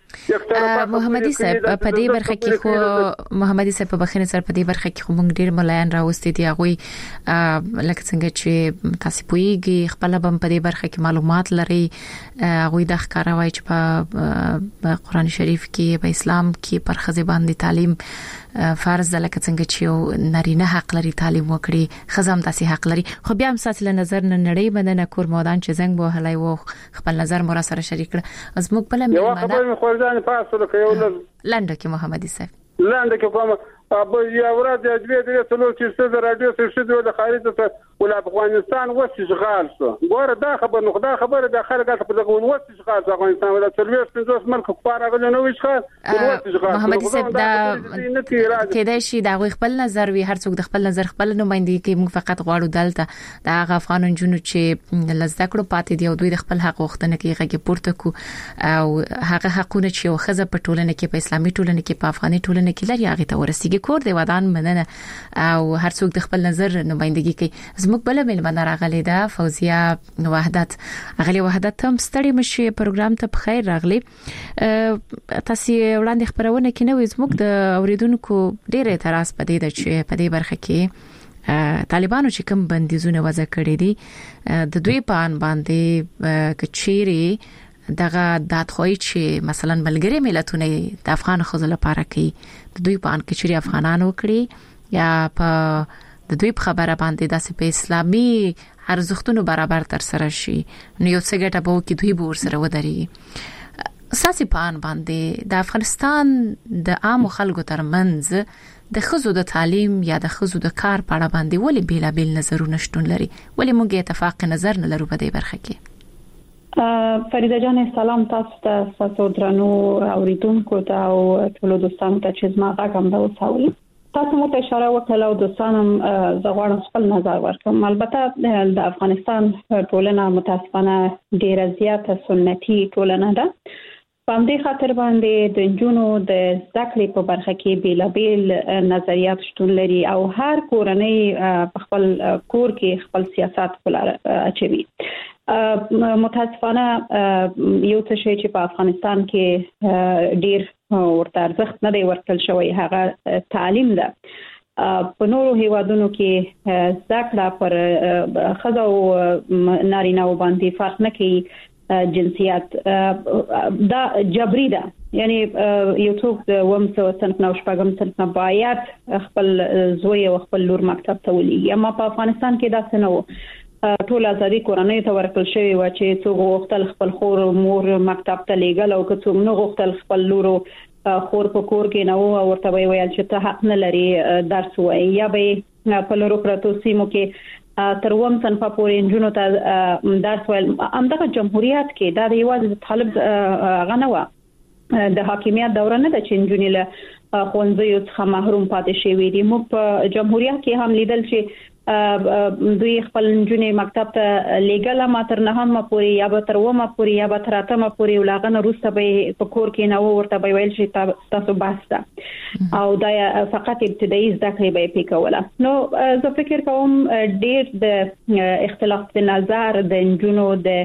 محمدي صاحب په دې برخه کې خو محمدي صاحب په بخینه سره په دې برخه کې خو موږ ډیر ملایان راوستي دي هغه لکه څنګه چې تاسو پوېږي خپل بم په دې برخه کې معلومات لري هغه د ښکاروي چې په قران شریف کې په اسلام کې پر خزه باندې تعلیم فرض ده لکه څنګه چې نارینه حق لري تعلیم وکړي خزم تاسو حق لري خو بیا هم ساتل نظر نه نړۍ بدنه کور مودان چې زنګ به هلای وو خپل نظر مور سره شریک کړ از موږ بل یو خبر خو ځان پاسو لکه یو لنډه کې محمدي صاحب لنډه کې کوم ابو یا ورځ د اجبه د ټولو چې د رادیو سره د خارج ته ول افغانستان وس اشغال شو ګوره دا خبر نو خدای خبره د خلک په دغه وس اشغال افغانستان ولا ترویج 50 ملک کفار غل نو اشغال وس اشغال محمد صاحب دا کېدای شي دا خپل نظر وي هر څوک د خپل نظر خپل نمائندګي کوي موږ فقط غواړو دلته د افغان جنونو چې لزدکړو پاتې دی او دوی د خپل حق وختنه کې غږی پورته کو او هغه حقونه چې وخزه په ټولنه کې په اسلامي ټولنه کې په افغاني ټولنه کې لري هغه ته ورسیږي کور دی ودان مننه او هر څوک د خپل نظر نمائندګي کوي زموږ بل ملمنه راغلي ده فوزیه وحدت اغلی وحدت هم ستړي مشي پروګرام ته بخیر راغلي تاسو وړاندې خبرونه کې نو زموږ د اوریدونکو ډېر اعتراض پدې ده چې په دې برخه کې طالبانو چې کوم بندیزونه وضع کړی دي د دوی په ان باندې کچيري دغه داتخوي چې مثلا ملګری ملتونه د افغان خزل لپاره کوي د دوی په ان کې چې افغانانو کړی یا په د دوی په خبره باندې داسې په اسلامي ارزښتونو برابر تر سره شي نو یو څه ګټه به کې دوی به ورسره ودرېږي ساسي پان باندې د افغانستان د عام خلکو ترمنځ د خزو د تعلیم یا د خزو د کار په اړه باندې ولې بیلابل نظرونه شتون لري ولې موږ اتفاق نظر نه لرو په دې برخه کې فریده جان سلام تاسو ته تاسو درنو اوریدونکو ته او ټول دوستانو ته چې زما غږ هم دا وساوي تاسو مو ته اشاره وکړه او دوستانم زغوړم خپل نظر ورکوم البته د افغانستان ټولنه متاسفانه ډیره زیاته سنتي ټولنه ده په همدې خاطر باندې د جنونو د ذکر په برخه کې بیلابل نظریات شتون لري او هر کورنۍ په خپل کور کې خپل سیاست ولر اچوي متاسفانه یو څه شي چې په افغانستان کې ډیر ورته ارزښت نه دی ورکړل شوی هغه تعلیم ده په نورو هیوادونو کې ذکر پر خزو نارینه و باندې فرق نه کوي جنسیت دا جبري ده یعنی یو څوک د ومسو صنف نو شپږم صنف باید خپل زوی او خپل لور مکتب ته ولېږي اما په افغانستان کې دا څه نه و ټول ازادي کورنۍ ته ورکړل شوی و چې څوک غوښتل خپل خور مور مکتب ته لیږل او که څوک نه غوښتل خپل لورو خور په کور کې نه و ورته ویل چې ته حق نه لري درس وایي یا به په لورو پرتو سیمو کې تر وم صنف پورې انجونو ته درس ویل. همدغه جمهوریت کې دا د یوازې طالب غنوه د حاکمیت دوره نه د چنجونی له خوندزیو څخه محروم پاتې شوی دي. موږ په جمهوریت کې هم لیدل چې دوی خپل جنې مکتب ته لیګل ما تر نه هم پوري یا به تر ومه پوري یا به تر اتمه پوري ولغه روسته به په کور کې نه ورته به ویل شي تاسو باسته او دا فقط ابتدایي زده کړې به پکوله. نو زه فکر کوم ډېر د اختلاف د نظر د جنونو د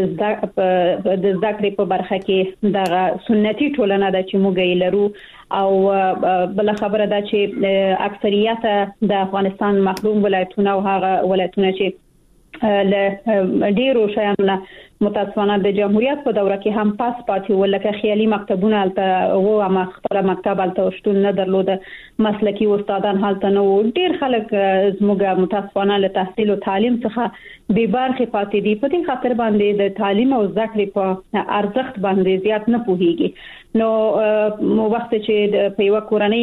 زده کړې په برخه کې د سنتي ټولنه د چې موږ یې لرو او بل خبره ده چې اکثریت د افغانستان محروم ولایتونه او هغه ولایتونه چې له ډیرو شیانو متاسفانه د جمهوریت په دوره کې هم پاس پاتې ولکه خیالي مکتبونه الته و ما خپل مکتب الته شتون نه درلود مسلکی استادان حالته نو ډیر خلک زموږه متاسفانه له تحصیل او تعلیم څخه بې برخې پاتې دي. په دې خاطر باندې د تعلیم او زده کړې په ارزښت باندې زیات نه پوهیږي. نو وخت چې په یو کورنۍ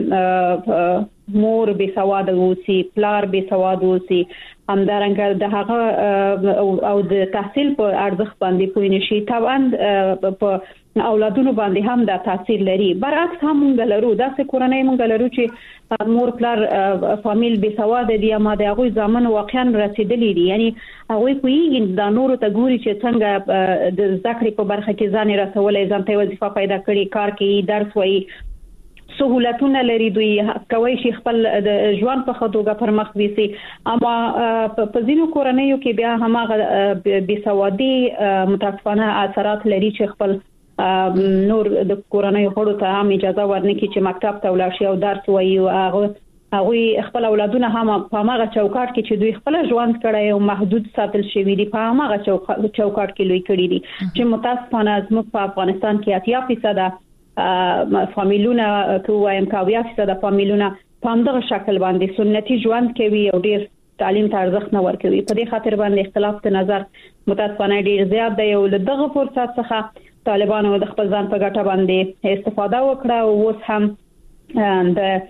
کې مور بې سواد اوسي پلار بې سواد اوسي همدارنګه د هغه او د تحصیل په ارزښت باندې پوه نشي طبعا په اولادونو باندې هم دا تاثیر لري. برعکس هم موږ لرو داسې کورنۍ موږ لرو چې مور پلار فامیل بې سواد دي اما د هغه ځامن واقعا رسیدلی دي یعنی هغه کوي د نورو ته ګوري چې څنګه د ذکر په برخه کې ځان رسولې ځان ته وظیفه پیدا کړي کار کوي درس وایي سہولتونه لري دوی کوي چې خپل د ژوند په خدوګه پر مخ ويسي اما په ځینو کورنیو کې بیا هماغه بې سوادي متاسفانه اثرات لري چې خپل نور د کورنیو غړو ته هم اجازه ورنکړي چې مکتب ته ولاړ شي او درس وایي او هغه خپل اولادونه هم په هغه چوکاټ کې چې دوی خپل ژوند کړی او محدود ساتل شوی دي په هغه چوکاټ کې لوی کړی دي چې متاسفانه زموږ په افغانستان کې 80% فامیلونه کوم کاویا چې د فامیلونه په همدغه شکل باندې سنتي ژوند کوي او ډیر تعلیم ته ارزښت نه ورکوي. په دې خاطر باندې اختلاف د نظر متاسفانه ډیر زیات دی او دغه فرصت څخه طالبانو د خپل ځان په ګټه باندې استفاده وکړه او اوس هم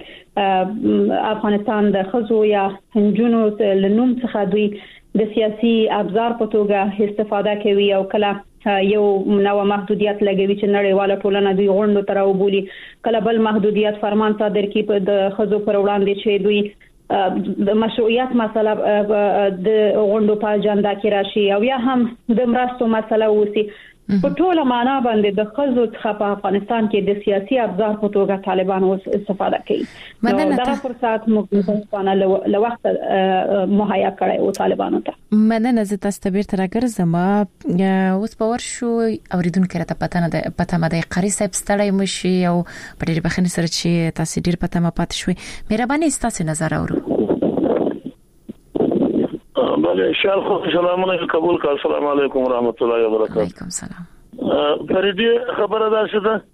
د افغانستان د خزو یا هنجونو لنوم څخه دوی د سیاسي ابزار په توګه استفاده کوي او کله یو نو محدودیت لګوي چې نړیواله ټولنه دوی غونډو تر او بولی کله بل محدودیت فرمان صادر کی په د خزو پر وړاندې چې دوی د مشروعیت مسله د غونډو په اجنډا کې راشي او یا هم د مرستو مسله وسی په ټوله معنا باندې د خزو څخه په افغانستان کې د سیاسي ابزار په توګه طالبان اوس استفاده کوي. دا فرصت موږ له وخت مهیا کړی او طالبانو ته مننه زه تاسو ته بیرته راګرځم اوس په ورشو اوریدونکو راته پته مده قاری صاحب ستړی مشي او په ډېر بخښنې سره چې تاسو ډېر پته ما پات شوي مهرباني تاسو نظر اورو. بله شال سلام علیکم قبول کا السلام علیکم ورحمت الله وبرکاته. وعلیکم السلام. فریدی خبره ده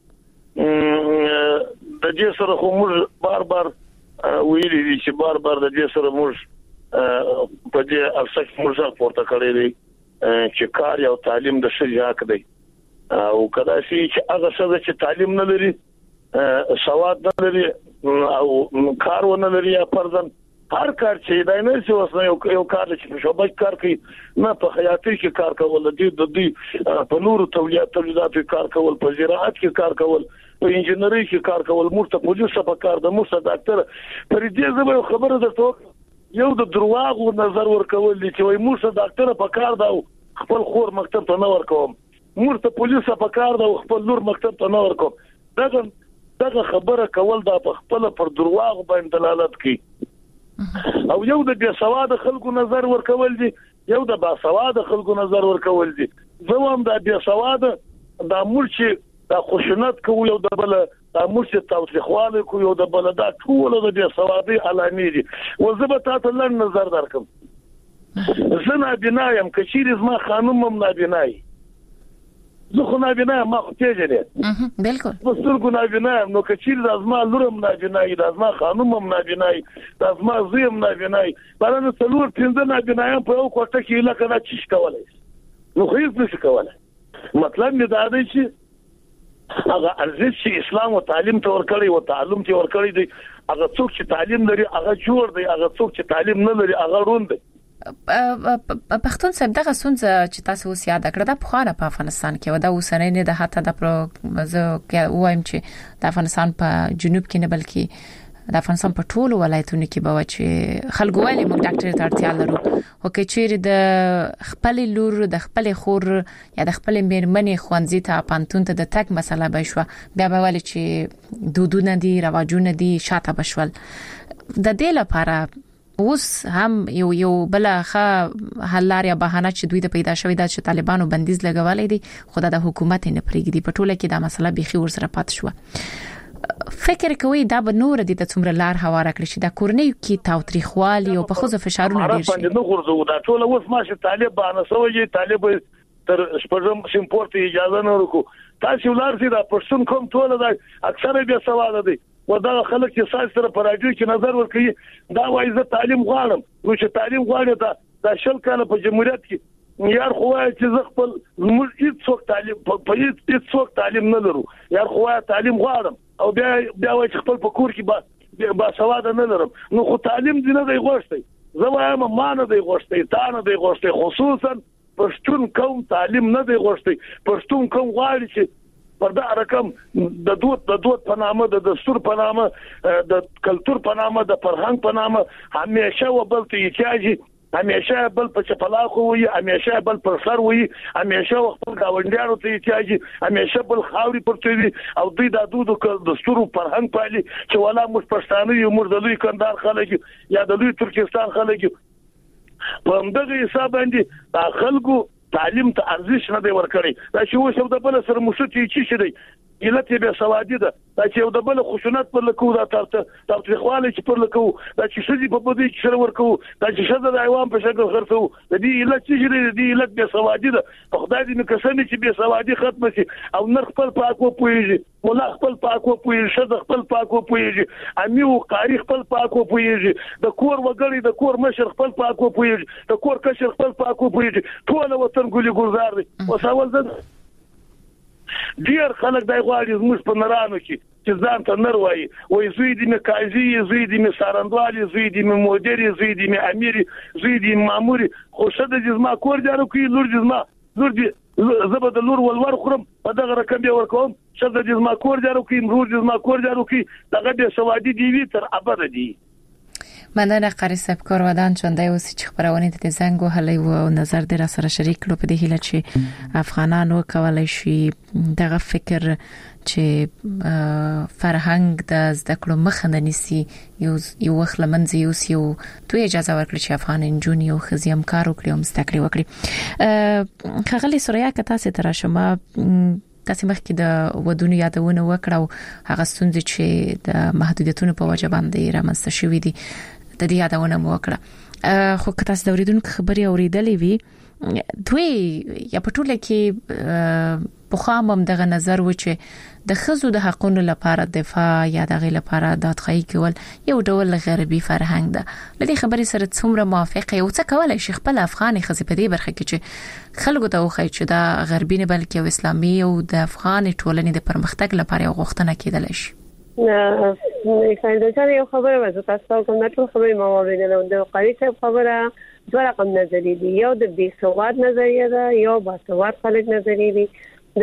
چې د دې سره خو موږ بار ویلي دي چې بار د دې سره موږ په دې افسک موږ پورته کړی دي چې کار او تعلیم د شي حق دی او کله چې هغه څه چې تعلیم نه لري سواد نه لري او کار ونه لري پردن هر کار چې دا نه چې اوس یو کار چې په شوبای کار کوي نه په حیاتي کې کار کول دي د دې په نورو تولیدات کار کول په زراعت کې کار کول په انجنیری کې کار کول مرته پولیس په کار د مرته ډاکټر پر دې زما خبره درته یو د درواغو نظر ورکول دي چې وای مرته ډاکټر په کار دا خپل خور مکتب ته نه ورکوم مرته پولیس په کار دا خپل نور مکتب ته نه ورکوم دغه خبره کول دا په خپل پر درواغ باندې دلالت کوي او یو د بیا سواد خلکو نظر ورکول دي یو د با سواد خلکو نظر ورکول دي زموږ د بیا سواد د مرچ د خوشنط کوي یو د بل د مرچ توثیقواله کوي یو د بل د ټول د بیا سوادي علامې دي وزبه تاسو لن نظر درکم زه نه بنایم کچیر زما خانم هم نه بنای زه خو نابینا ما خو پیژنې بالکل مسترګو نابینا نو کچیر د ازما لورم نابینا د ازما خانوم هم نابینا د ازما زویم نابینا بلنه څلور پنځه نابینا په یو کوټه کې لکه دا چیش کولای نو خو هیڅ نشي کولای مطلب می دا دی چې هغه ارزښت چې اسلام او تعلیم ته ورکړي او تعلم ته ورکړي دی هغه څوک چې تعلیم لري هغه جوړ دی هغه څوک چې تعلیم نه لري هغه روند دی پښتون صاحب دغه سونځ چې تاسو اوس یاد کړئ د پخوانه په افغانستان کې ودا اوسنۍ نه د حتی د زه وایم چې د افغانستان په جنوب کې نه بلکې د افغانستان په ټولو ولایتونو کې به چې خلکو ویلي موږ ډاکټر ته اړتیا لرو او کې چیرې د خپل لور د خپل خور یا د خپل میرمنې خوانځي ته پانتون ته د تک مسله به شو بیا به ولې چې دودونه دي رواجونه دي شاته بشول د دې لپاره اوس هم یو بلخه حلار یا بهانه چې دوی د پیدا شوې د چې طالبانو بندیز لګولې دي خدای د حکومت نه پریږدي په ټوله کې دا مسله بيخي ورسره پات شو فکر کوي دا به نور دي د څومره لار هواره کړی چې دا کورنۍ کې تاوتریخوالي او په خوځ فشارونه ډیر شي نه غورځو دا ټول اوس ماشه طالبانو سوجي طالب تر شپږم سپورت اجازه نه ورکو تاسو ولر سي دا پرسون کوم ټول دا اکثره به سوال دي ودا خلک چې ساس سره پر راډیو کې نظر ورکړي دا وایي زه تعلیم غواړم نو چې تعلیم غواړي دا شل کاله په جمهوریت کې یار خو چې زه خپل موږ هیڅ تعلیم په هیڅ تعلیم نه لرو یار خو تعلیم غواړم او بیا وایي خپل په کور کې با سواد نه لرم نو خو تعلیم دې نه دی غوښتي زه وایم ما نه دی غوښتي تا نه دی غوښتي خصوصا پښتون قوم تعلیم نه دی غوښتي پښتون قوم غواړي چې پر دا رقم د دوت په نامه د دستور په نامه د کلچر په نامه د فرهنګ په نامه همیشه وبل ته احتیاجي همیشه بل په چپلا خو وي همیشه بل پر سر وي همیشه خپل گاونډیانو ته احتیاجي همیشه بل خاوري پرته وي او دوی د دستور فرهنګ پالي چې ولا موږ پښتانه یو موږ د لوی کندهار خلک یا د لوی ترکستان خلک په همدغه حساب باندې خلکو تعلیم ته ارزښت نه دی ورکړی دا چې وشو د بل سره مشتي چی شي دی علت به سوادي ده دا چې د بل خشونت پر لکو دا تاریخواله چې پر لکو دا چې شدي په بده کې سره ورکو دا چې شد د ایوان په شکل خرڅو د دې علت چې دی د علت به سوادي ده خدای دې نکسنه چې به سوادي ختم شي او نر خپل پاکو پويږي مولا خپل پاکو پويږي شد خپل پاکو پويږي امیو قاری خپل پاکو پويږي د کور وګړي د کور مشر خپل پاکو پويږي د کور کشر خپل پاکو پويږي ټول وطن ګولي ګلزار دي او سوال ده ډیر خلک دای غواړي زموږ په نرانو کې چې ځان ته نر وایي وای زوی دې مې قاضي زوی دې مې سارندوالي زوی دې مې مدیر زوی دې مې امیر زوی دې مامور خو شته چې ما کور جارو کوي لور دې زبد لور ولور خرم په دغه رقم به ورکوم شته چې ما کور جارو کوي مرور دې ما کور جارو کوي دغه به سوادي دی وی تر ابد دی مننه قاری صاحب کارودان چونده اوس چې خبرونه د زنګ وهلې او نظر در سره شریک کړو په دې هیله چې افغانانو کولای شي دغه فکر چې فرهنګ د زده کړو مخه نه نیسي یو وخت لمنځه یو تو اجازه ورکړي چې افغان انجونی او خزیم کار وکړي او زده کړې وکړي خغلی سوریا کته ستاره شما تاسو مخکې د ودونو یادونه وکړو هغه ستونزې چې د محدودیتونو په وجه باندې رامنځته شوې دي د دې یادونه مو وکړه خو که تاسو د اوریدونکو خبري اوریدلې وي دوی یا په ټوله کې په خامم دغه نظر و چې د خزو د حقوقو لپاره دفاع یا دغه لپاره دادخواهی کول یو ډول غربي فرهنګ ده لدې خبرې سره څومره موافقه یو څه کولای شي خپل افغاني خزې په دې برخه کې چې خلکو ته وخی چې دا غربي نه بلکې اسلامي او د افغان ټولنې د پرمختګ لپاره یو غوښتنه کېدل شي نه فایده یو خبره وځه تاسو کوم نه ټول خبرې ما واوریدل د قاری صاحب خبره دوه رقم نظریه دي یو د بې سواد نظریه ده یو با سواد خلک نظریه دي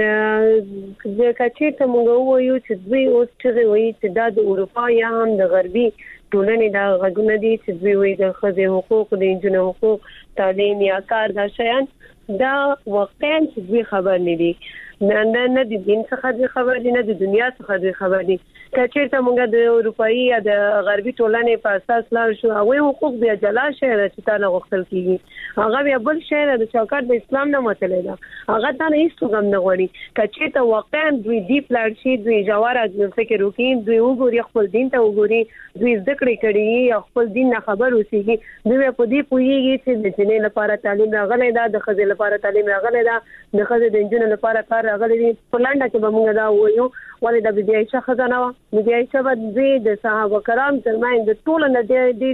د کچې ته موږ وایو چې دوی اوس چې وایي چې د اروپا یا هم د غربي ټولنې د غږونه دي چې دوی وایي د خځې حقوق د انجونو حقوق تعلیم یا کار دا شیان دا واقعا چې دوی خبر نه دي نه د دین څخه خبر دي نه د دنیا څخه خبر دي کچې ته موږ د اروپאי یا د غربي ټولنې په اساس لا شو او حقوق بیا جلا شي چې تاسو غوښتل کیږي هغه بیا بل شی د چوکاټ د اسلام نه متللی دا هغه ته نه هیڅ کوم نه غوړي کچې ته واقعا دوی دی پلان شي دوی جواره فکر وکړي دوی وګوري خپل دین ته وګوري دوی ذکر کړي خپل دین نه خبر اوسېږي دوی په دې پوهیږي چې د جنې لپاره تعلیم راغلی دا د خځې لپاره تعلیم راغلی دا د خځې د انجونو لپاره کار راغلي په لنډه کې به موږ دا وایو ولې د بي عائشہ خزانه و بي عائشہ د صحابه کرام ترمن د ټول نه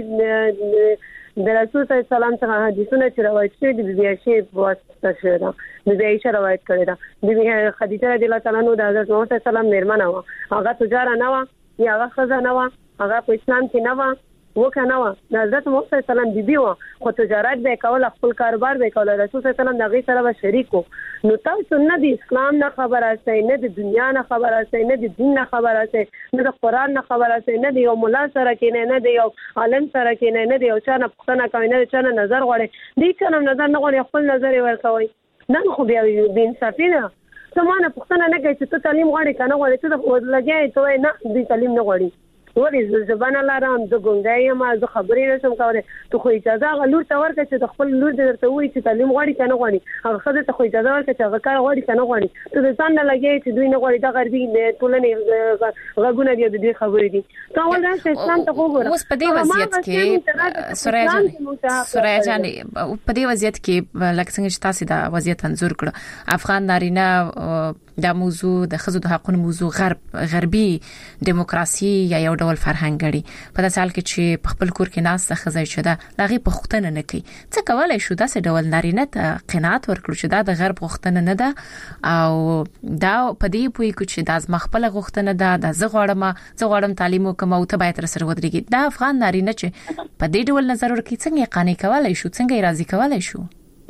د رسول صلی الله علیه وسلم څخه حدیثونه چې روایت شوي د بي عائشہ په واسطه شوی دا د بي عائشہ روایت کړی دا د خدیجه رضی الله تعالی عنها د حضرت محمد صلی الله علیه وسلم میرمن و هغه تجار نه و یا هغه خزانه و هغه په اسلام کې نه و وکنه و حضرت محمد صلی الله علیه وسلم بیبي و خو تجارت به کول خپل کاروبار به کول رسول صلی الله علیه وسلم دغه سره به شریکو نو تاسو نه د اسلام نه خبر اسئ نه د دنیا نه خبر اسئ نه د دین نه خبر اسئ نه د قران نه خبر اسئ نه د یو مولا سره کې نه د یو عالم سره کې نه د یو چا نه پښتنه کوي نه د چا نه نظر غواړي دې چا نه نظر نه غواړي خپل نظر ورکوي نن خو بیا د انصافي نه سمانه پښتنه نه کوي چې ته تعلیم غواړي کنه غواړي ته لګي ته نه دې تعلیم نه غواړي ولې زبانه لارم د ګونګای ما د خبرې رسم کوله ته خو اجازه غلور ته ورکړه چې د خپل لور درته وایي چې تعلیم غواړي کنه غواړي هغه خزه ته خو اجازه ورکړه چې هغه کار غواړي کنه غواړي ته د ځان نه لګي چې دوی نه غواړي دا غربي ټولنې غوونه دي د دې خبرې دي ته ول دا اسلام ته وګوره اوس په دې وضعیت کې سوریا جان په دې وضعیت کې لکه څنګه چې تاسو دا وضعیت انځور کړ افغان نارینه دا موضوع د خزو د حقوقو موضوع غربي دیموکراسي یا یو ډول فرهنګ غړي په داسې حال کې چې په خپل کور کې ناس څخه ځای شوه لغه پختنه نه کوي څه کولای شو داسې ډول نارینه ته قناعت ورکړو چې دا د غرب غوښتنه نه ده او دا په دې پوي چې د ازما خپل غوښتنه ده د زغړم تعلیم وکم او ته باید سره ودرېږي دا افغان نارینه چې په دې ډول نظر ورکړي څنګه قانع کولای شو څنګه راضي کولای شو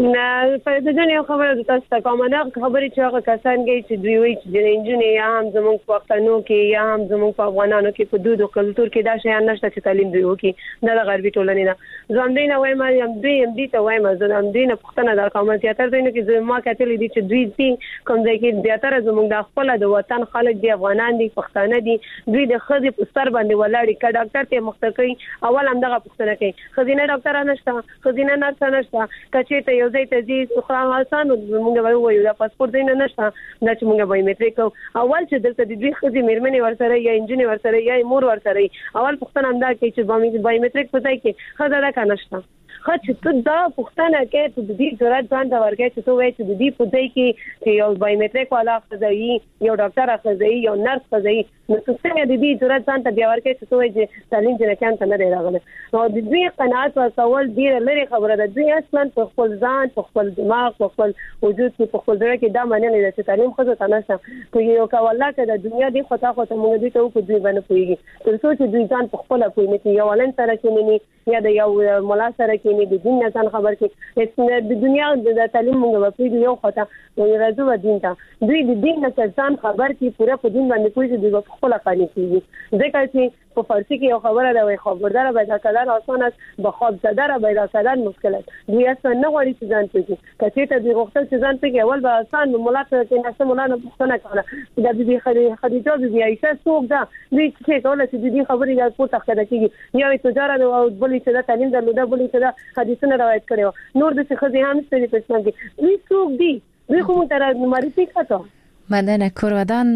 نه په دې نه خبره د تاسو ته کومه نه خبرې چې هغه کسان چې دوی وایي چې د انجینر یا هم زموږ په پښتنو کې یا هم زموږ په افغانانو کې په دود او کلچر کې دا شی نشته چې تعلیم دی وکي د غربي ټولنې نه ځم دې نه وایم یم دې ته وایم زم دې نه پښتنه د قومي تیاتر دی نو کې ما کتلې دي چې دوی کوم ځای کې زیاتره زموږ د خپل د وطن خلک دی افغانان دي پښتانه دي دوی د خزي په سر باندې ولاړی ک ډاکټر ته مختکې اول هم دغه پښتنه کوي خزینه ډاکټر نشته خزینه نرس نشته کچې ته یو ځای ته دي خو آسان موږ وایو دا پاسپورت دی نه نشته دا چې موږ بایومټریک اول چې دلته د دوی خزي میرمنې ورسره یا انجینر ورسره یا مور ورسره اول پښتنه هم دا کوي چې بایومټریک پځای کې خزه دا کنهشته خو چې ته دا پښتنه کې ته د دې ضرورت ځان ته ورګې چې ته وایې چې د دې پځای کې یو بایومټریک والا خزي یو ډاکټر خزي یو نرس خزي نو څنګه د دې ضرورت ځان ته بیا ورګې چې ته وایې چې تعلیم جن کان ته نه راغله نو د دې قناعت او سوال ډیر لري خبره ده دوی اصلا په خپل ځان په خپل دماغ په خپل وجود کې په خپل ځای کې دا معنی لري چې تعلیم خو ته نشته کوي یو کاوله چې د دنیا دی خطا موږ دې ته په دوی باندې پويږي تر څو چې دوی ځان په خپل پوي نه یو ولن سره کې نه یا د یو مولا سره کې نه د دین نه ځان خبر کې د دنیا د تعلیم موږ په یو خطا نو راځو و دین ته دوی د دین نه ځان خبر کې پوره په دین باندې کوي چې دوی په خپل قانون کېږي ځکه چې په فارسی کې یو خبره ده وي خبردار پیدا کول آسان است به خواب زده را پیدا کردن مشکل است دوی اصلا نه غواړي چې ځان پېږي کچې ته دوی غوښتل چې ځان پېږي اول به آسان مولا ته کې نشه مولا نه پوښتنه کوله د بي خدیجه بي عائشہ څوک ده دوی چې کوله چې دې خبرې د پورته کړه کېږي یو تجارت او بلې چې د تعلیم درلوده بلې چې د حدیثونه روایت کړي نور د څه هم ستړي پښتون دي دوی څوک دي دوی کوم تر معرفي کړه مدنه کورودان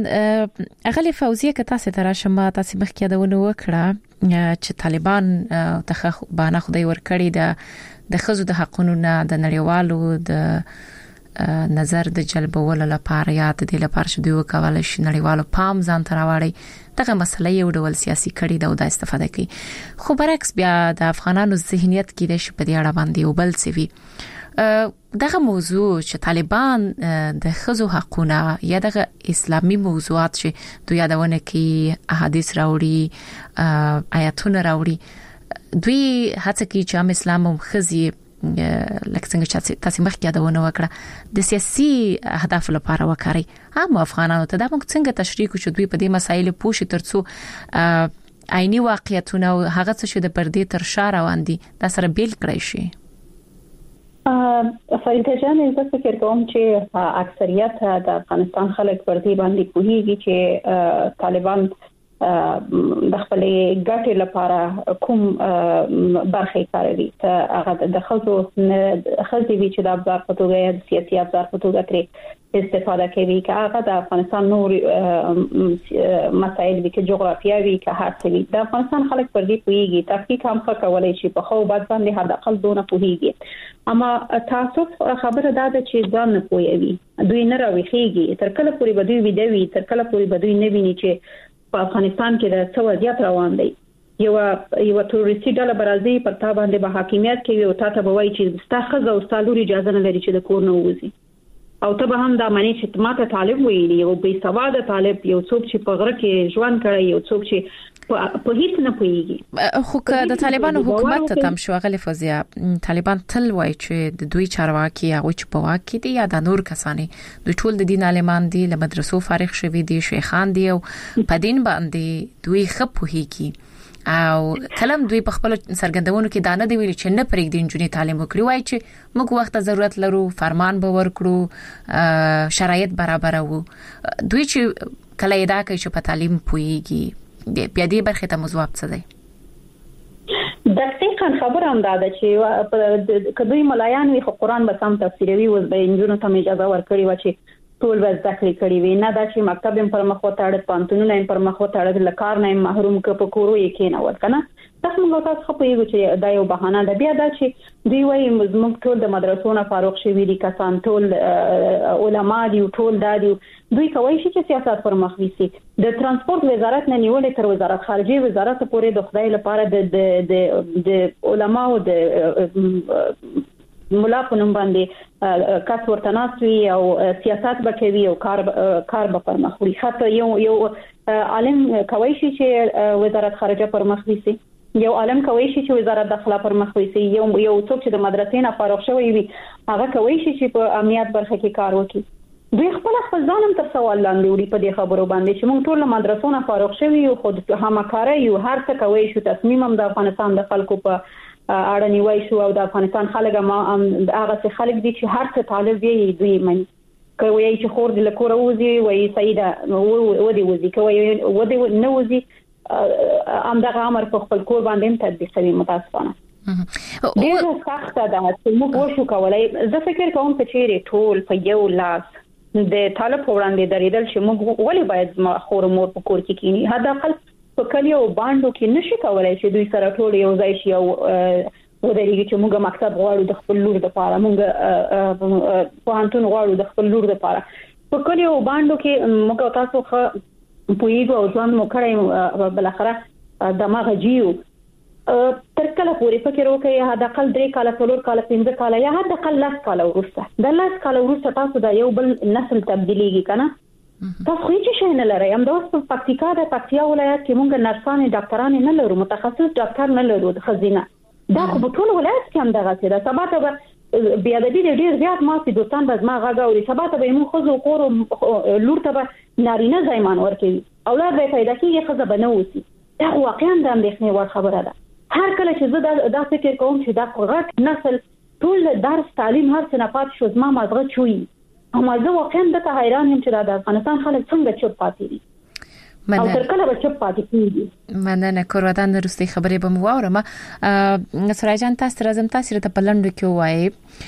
اغلی فوزیه که تاسو ته راشم تاسو مخکې یادونه وکړه چې طالبان ته باندې خدای ورکړي د خزو د حقونو نه د نړیوالو د نظر د جلبولو لپاره یا د دې لپاره چې دوی وکولای شي نړیوالو پام ځان ته راوړي دغه مسله یو ډول سیاسي کړي دا د استفاده کوي خو برعکس بیا د افغانانو ذهنیت کې د شپه دی اړه باندې وبل سوي دغه موضوع چې طالبان د خزو حقونه یا دغه اسلامي موضوعات چې دوی یادونه کوي احادیث راوړي آیاتونه راوړي دوی هڅه کوي چې هم اسلام هم خزي لکه څنګه چې تاسو مخکې یادونه وکړه د سیاسي اهداف لپاره وکړي هم افغانانو ته دا موږ څنګه تشریح کوو چې دوی په دې مسایلو پوښي ترڅو عیني واقعیتونه او هغه څه چې د پردې تر شا روان دي دا سره بیل کړی شي فریده جان زه فکر کوم چې اکثریت د افغانستان خلک پر دې باندې کوهیږي چې طالبان د خپل ګټې لپاره کوم برخه کاروي ته هغه د خزو وی چې د ابزار په توګه یا سیاسي ابزار په توګه کړی استفاده کوي که هغه د افغانستان نور مسایل وی که جغرافیا وی که هر څه وی د افغانستان خلک پر دې پوهیږي تحقیق هم کولای شي په خو بعد باندې حد اقل دونه پوهیږي اما تاسو خبره ده چې ځان نه پوهیږي دوی نه راويخيږي تر کله پورې به دوی ویدوي تر کله پورې به دوی نه ویني چې په افغانستان کې د څه وضعیت روان دی یو تروریستي ډله برازي پر تا باندې به حاکمیت کوي او تاسو به وایي چې ستاسو او ستاسو اجازه نه لري چې د کور نه وځي او ته به هم دا معنی چې ماته طالب ویلی یو بې سواده طالب یو څوک چې په غره کې ژوند کړی یو څوک چې په هیڅ نه پوهیږي خو که د طالبانو حکومت ته تم شو غل فوزیا طالبان تل وایي چې د دوی چارواکي هغه چې په واکې دي یا د نور کسانې دوی ټول د دین عالمان دي له مدرسو فارغ شوي دي شیخان دي او په دین باندې دوی خپوهيږي او کلم دوی په خپل سرګندونو کې دانه دی ویل چې نه پرېږدي انجونی تعلیم وکړي وای چې موږ وخت ضرورت لرو فرمان به ورکړو شرایط برابر وو دوی چې کله ادا کوي چې په تعلیم پويږي بیا دې برخه ته مزواب څه دی دقیقاً خبر هم داده چې کدوې ملایان وي خو قرآن به سم تفسیروي وز به انجونو ته اجازه ورکړي و چې ټول به ذکر کړی وي نه دا چې مکتب هم پر مخ وتاړه پانتونونه هم پر مخ وتاړه لکار نه محروم ک په کورو یې کې نه ورکنه تاسو موږ تاسو خو پیږو چې دا یو بهانه ده بیا دا چې دوی وایي موږ ټول د مدرسو نه فارغ شوي دي کسان ټول علما دي ټول دادي دوی کوي چې سیاست پر مخ ويسي د ترانسپورت وزارت نه نیولې تر وزارت خارجه وزارت پورې د خدای لپاره د علما او د مولا په نوم باندې کس ورته ناسوي او سیاست به کوي او کار به پر مخ وړي حتی یو عالم کوي چې وزارت خارجه پر مخ ويسي یو عالم کوي چې وزارت داخله پر مخ ويسي یو څوک چې د مدرسې نه فارغ شوی وي هغه کوي چې په امنیت برخه کې کار وکړي دوی خپل ځانم تر سوال لاندې وړي په دې خبرو باندې چې موږ ټول مدرسو نه فارغ شوی یو خود همکاري یو هر څه کوي چې تصمیم هم د افغانستان د خلکو په اړه نیوي شو او د افغانستان خلک ما هغه څه خلک دي چې هر څه طالب دی دوی مني کوي چې خور د لکور وځي وایي سیده ودی وځي کوي ودی نه وځي امدغه امر په خپل کور باندې تطبیق کوي متاسفانه ډېر سخت ده چې موږ وشو کولای زه فکر کوم چې ټول په یو لاس د طالب وړاندې درېدل چې موږ ولې باید خور مور په کور کې کینی هدا خپل په کلیو باندې کې نشي کولای چې دوی سره ټول یو ځای شي او ودرېږي چې موږ مکتب غواړو د خپل لور لپاره موږ پوهنتون غواړو د خپل لور لپاره په کلیو باندې کې موږ تاسو خو پویګو او ځان مو کړی بل اخره دماغ جیو تر کله پورې فکر وکړئ هدا قل 3 کال 4 کال 5 کال یا هدا قل 10 کال ورسته د 10 کال ورسته تاسو دا یو بل نسل تبدیلیږي کنه تاسو هیڅ شي نه لرئ هم د پکتیکا د پکتیا ولایت کې موږ نرسان ډاکټران نه لرو متخصص ډاکټر نه لرو د خزینه دا خو په ټول ولایت کې هم دغه څه ده سبا ته بیا د دې ډیر زیات ماسي دوستان به ما غاګوري سبا ته به موږ خو کور لور ته نارینه ځایمان ورکوي اولاد به پیدا کیږي خزه بنوسی دا واقعا د اندېښنې وړ خبره ده هر کله چې زه دا فکر کوم چې دا غټ نسل ټول درس تعلیم هر څه نه پات شو زما مازغه چوي اما زه واقعا د حیران یم چې د افغانستان خلک څنګه چوپ پاتې دي او تر کله به چوپ پاتې کیږي مننه کوردان وروستي خبرې به مو واورم سراجان تاسو راځم تاسو ته په لندو کې وایي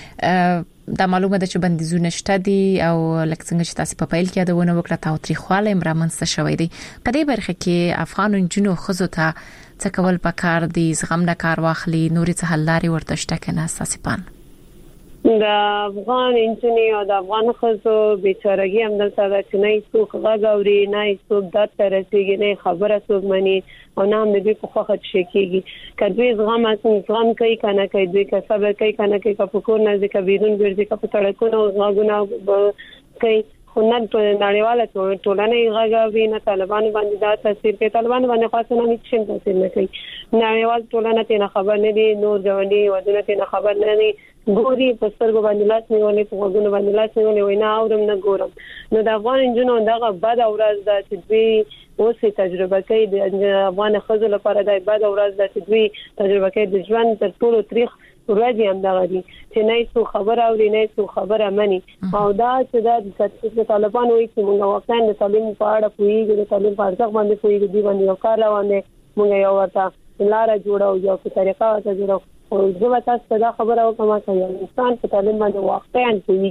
دا معلومه ده چې بندیزونه شته دي او لکه څنګه چې تاسو په پیل کې یادونه وکړه تاوتریخواله امرامنځته شوې دي په دې برخه کې افغان جنو خزو ته څه کول پکار دي زغم نه کار واخلي نوري څه حل لري ورته شته کنه اساسي د افغان انجنی او د افغان خزو بیچارهګي هم دلته د چنای څوک غاګوري نه څوک د ترسيږي نه خبره څوک مني او نه هم دوی په خوخه شکیږي کدوې زغم کوي کنه کوي دوی که صبر کوي کنه کوي که فکر نه ځکه بیرون ګرځي که په سړکونو غاګونه کوي خو نه نړیواله ټولنه غاګوي نه طالبان باندې دا تاثیر کوي طالبان باندې خاصه نه هیڅ تاثیر نه کوي نړیوال ټولنه ته خبر نه دي نور ځواني ودونه ته خبر نه دي ګوري په سترګو باندې لاس نیولې په وګونو باندې لاس نیولې وینا اورم نه ګورم نو د افغان انجنونو دغه بد اورز ده چې دوی اوسې تجربه کوي د افغان خزو لپاره د بد اورز ده چې دوی تجربه کوي د ژوند تر ټولو تاریخ ورځي هم دغه دي چې نه څو خبره او نه څو خبره مني او دا چې د طالبان وایي چې موږ واقعا د تعلیم په اړه پوهیږو د تعلیم په ارزښت باندې پوهیږو دی باندې یو کار روانه موږ یو ورته لار جوړو یو طریقه ته جوړو او زه تاسو ته دا خبره وکم چې انسان په تعلیم باندې واقعا پوهیږي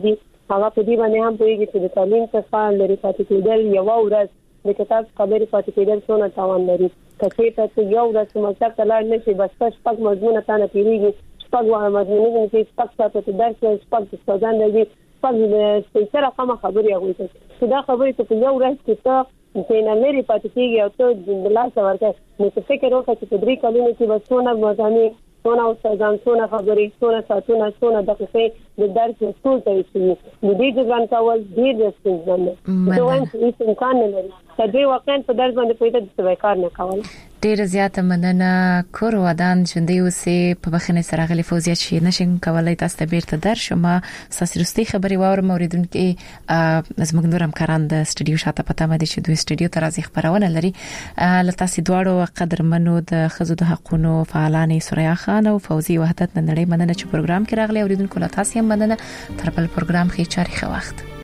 هغه په دې باندې هم پوهیږي چې د تعلیم څخه لري پاتې کېدل یو ورځ د کتاب خبرې پاتې کېدل څونه تاوان لري. کله چې یو ورځ مکتب ته لاړ نشي بس شپږ مضمون ته نه تیریږي، شپږ مضمونونه چې شپږ ساعته ته درس شپږ ستاسو دی شپږ د سپیشل کومه خبرې هغه ته دا خبرې ته یو ورځ کې ته چې نه لري پاتې کېږي او ته د لاس ورکه نو څه فکر وکړه چې په 3 کلونو کې بسونه مضامین څونه استادان څونه خبرې څونه ساعتونه څونه دقیقې د درس ټول ته شي د دې ځان کول ډیر ستونزمن دی. دوی هیڅ امکان نه لري چې دوی واقعا په درس باندې پوهیږي چې کار نه کول. ډیر زیاته مننه. کور ودان ژوندۍ اوسې په بخښنې سره غلي فوزیت شي نشم کولای تاسو ته بیرته درشم. ساسرستي خبري واورم اوریدونکو زموږ نور همکاران د استودیو شاته پته مده چې دوی استودیو ته راځي خبرونه لري. لته سي دواړو قدرمنو د خزو د حقونو فعالانې سوریا خان او فوزي وحدت نړۍ مننه چې پروګرام کې راغلي اوریدونکو لا تاسو هم مننه. تر بل پروګرام کې چاري خو وخت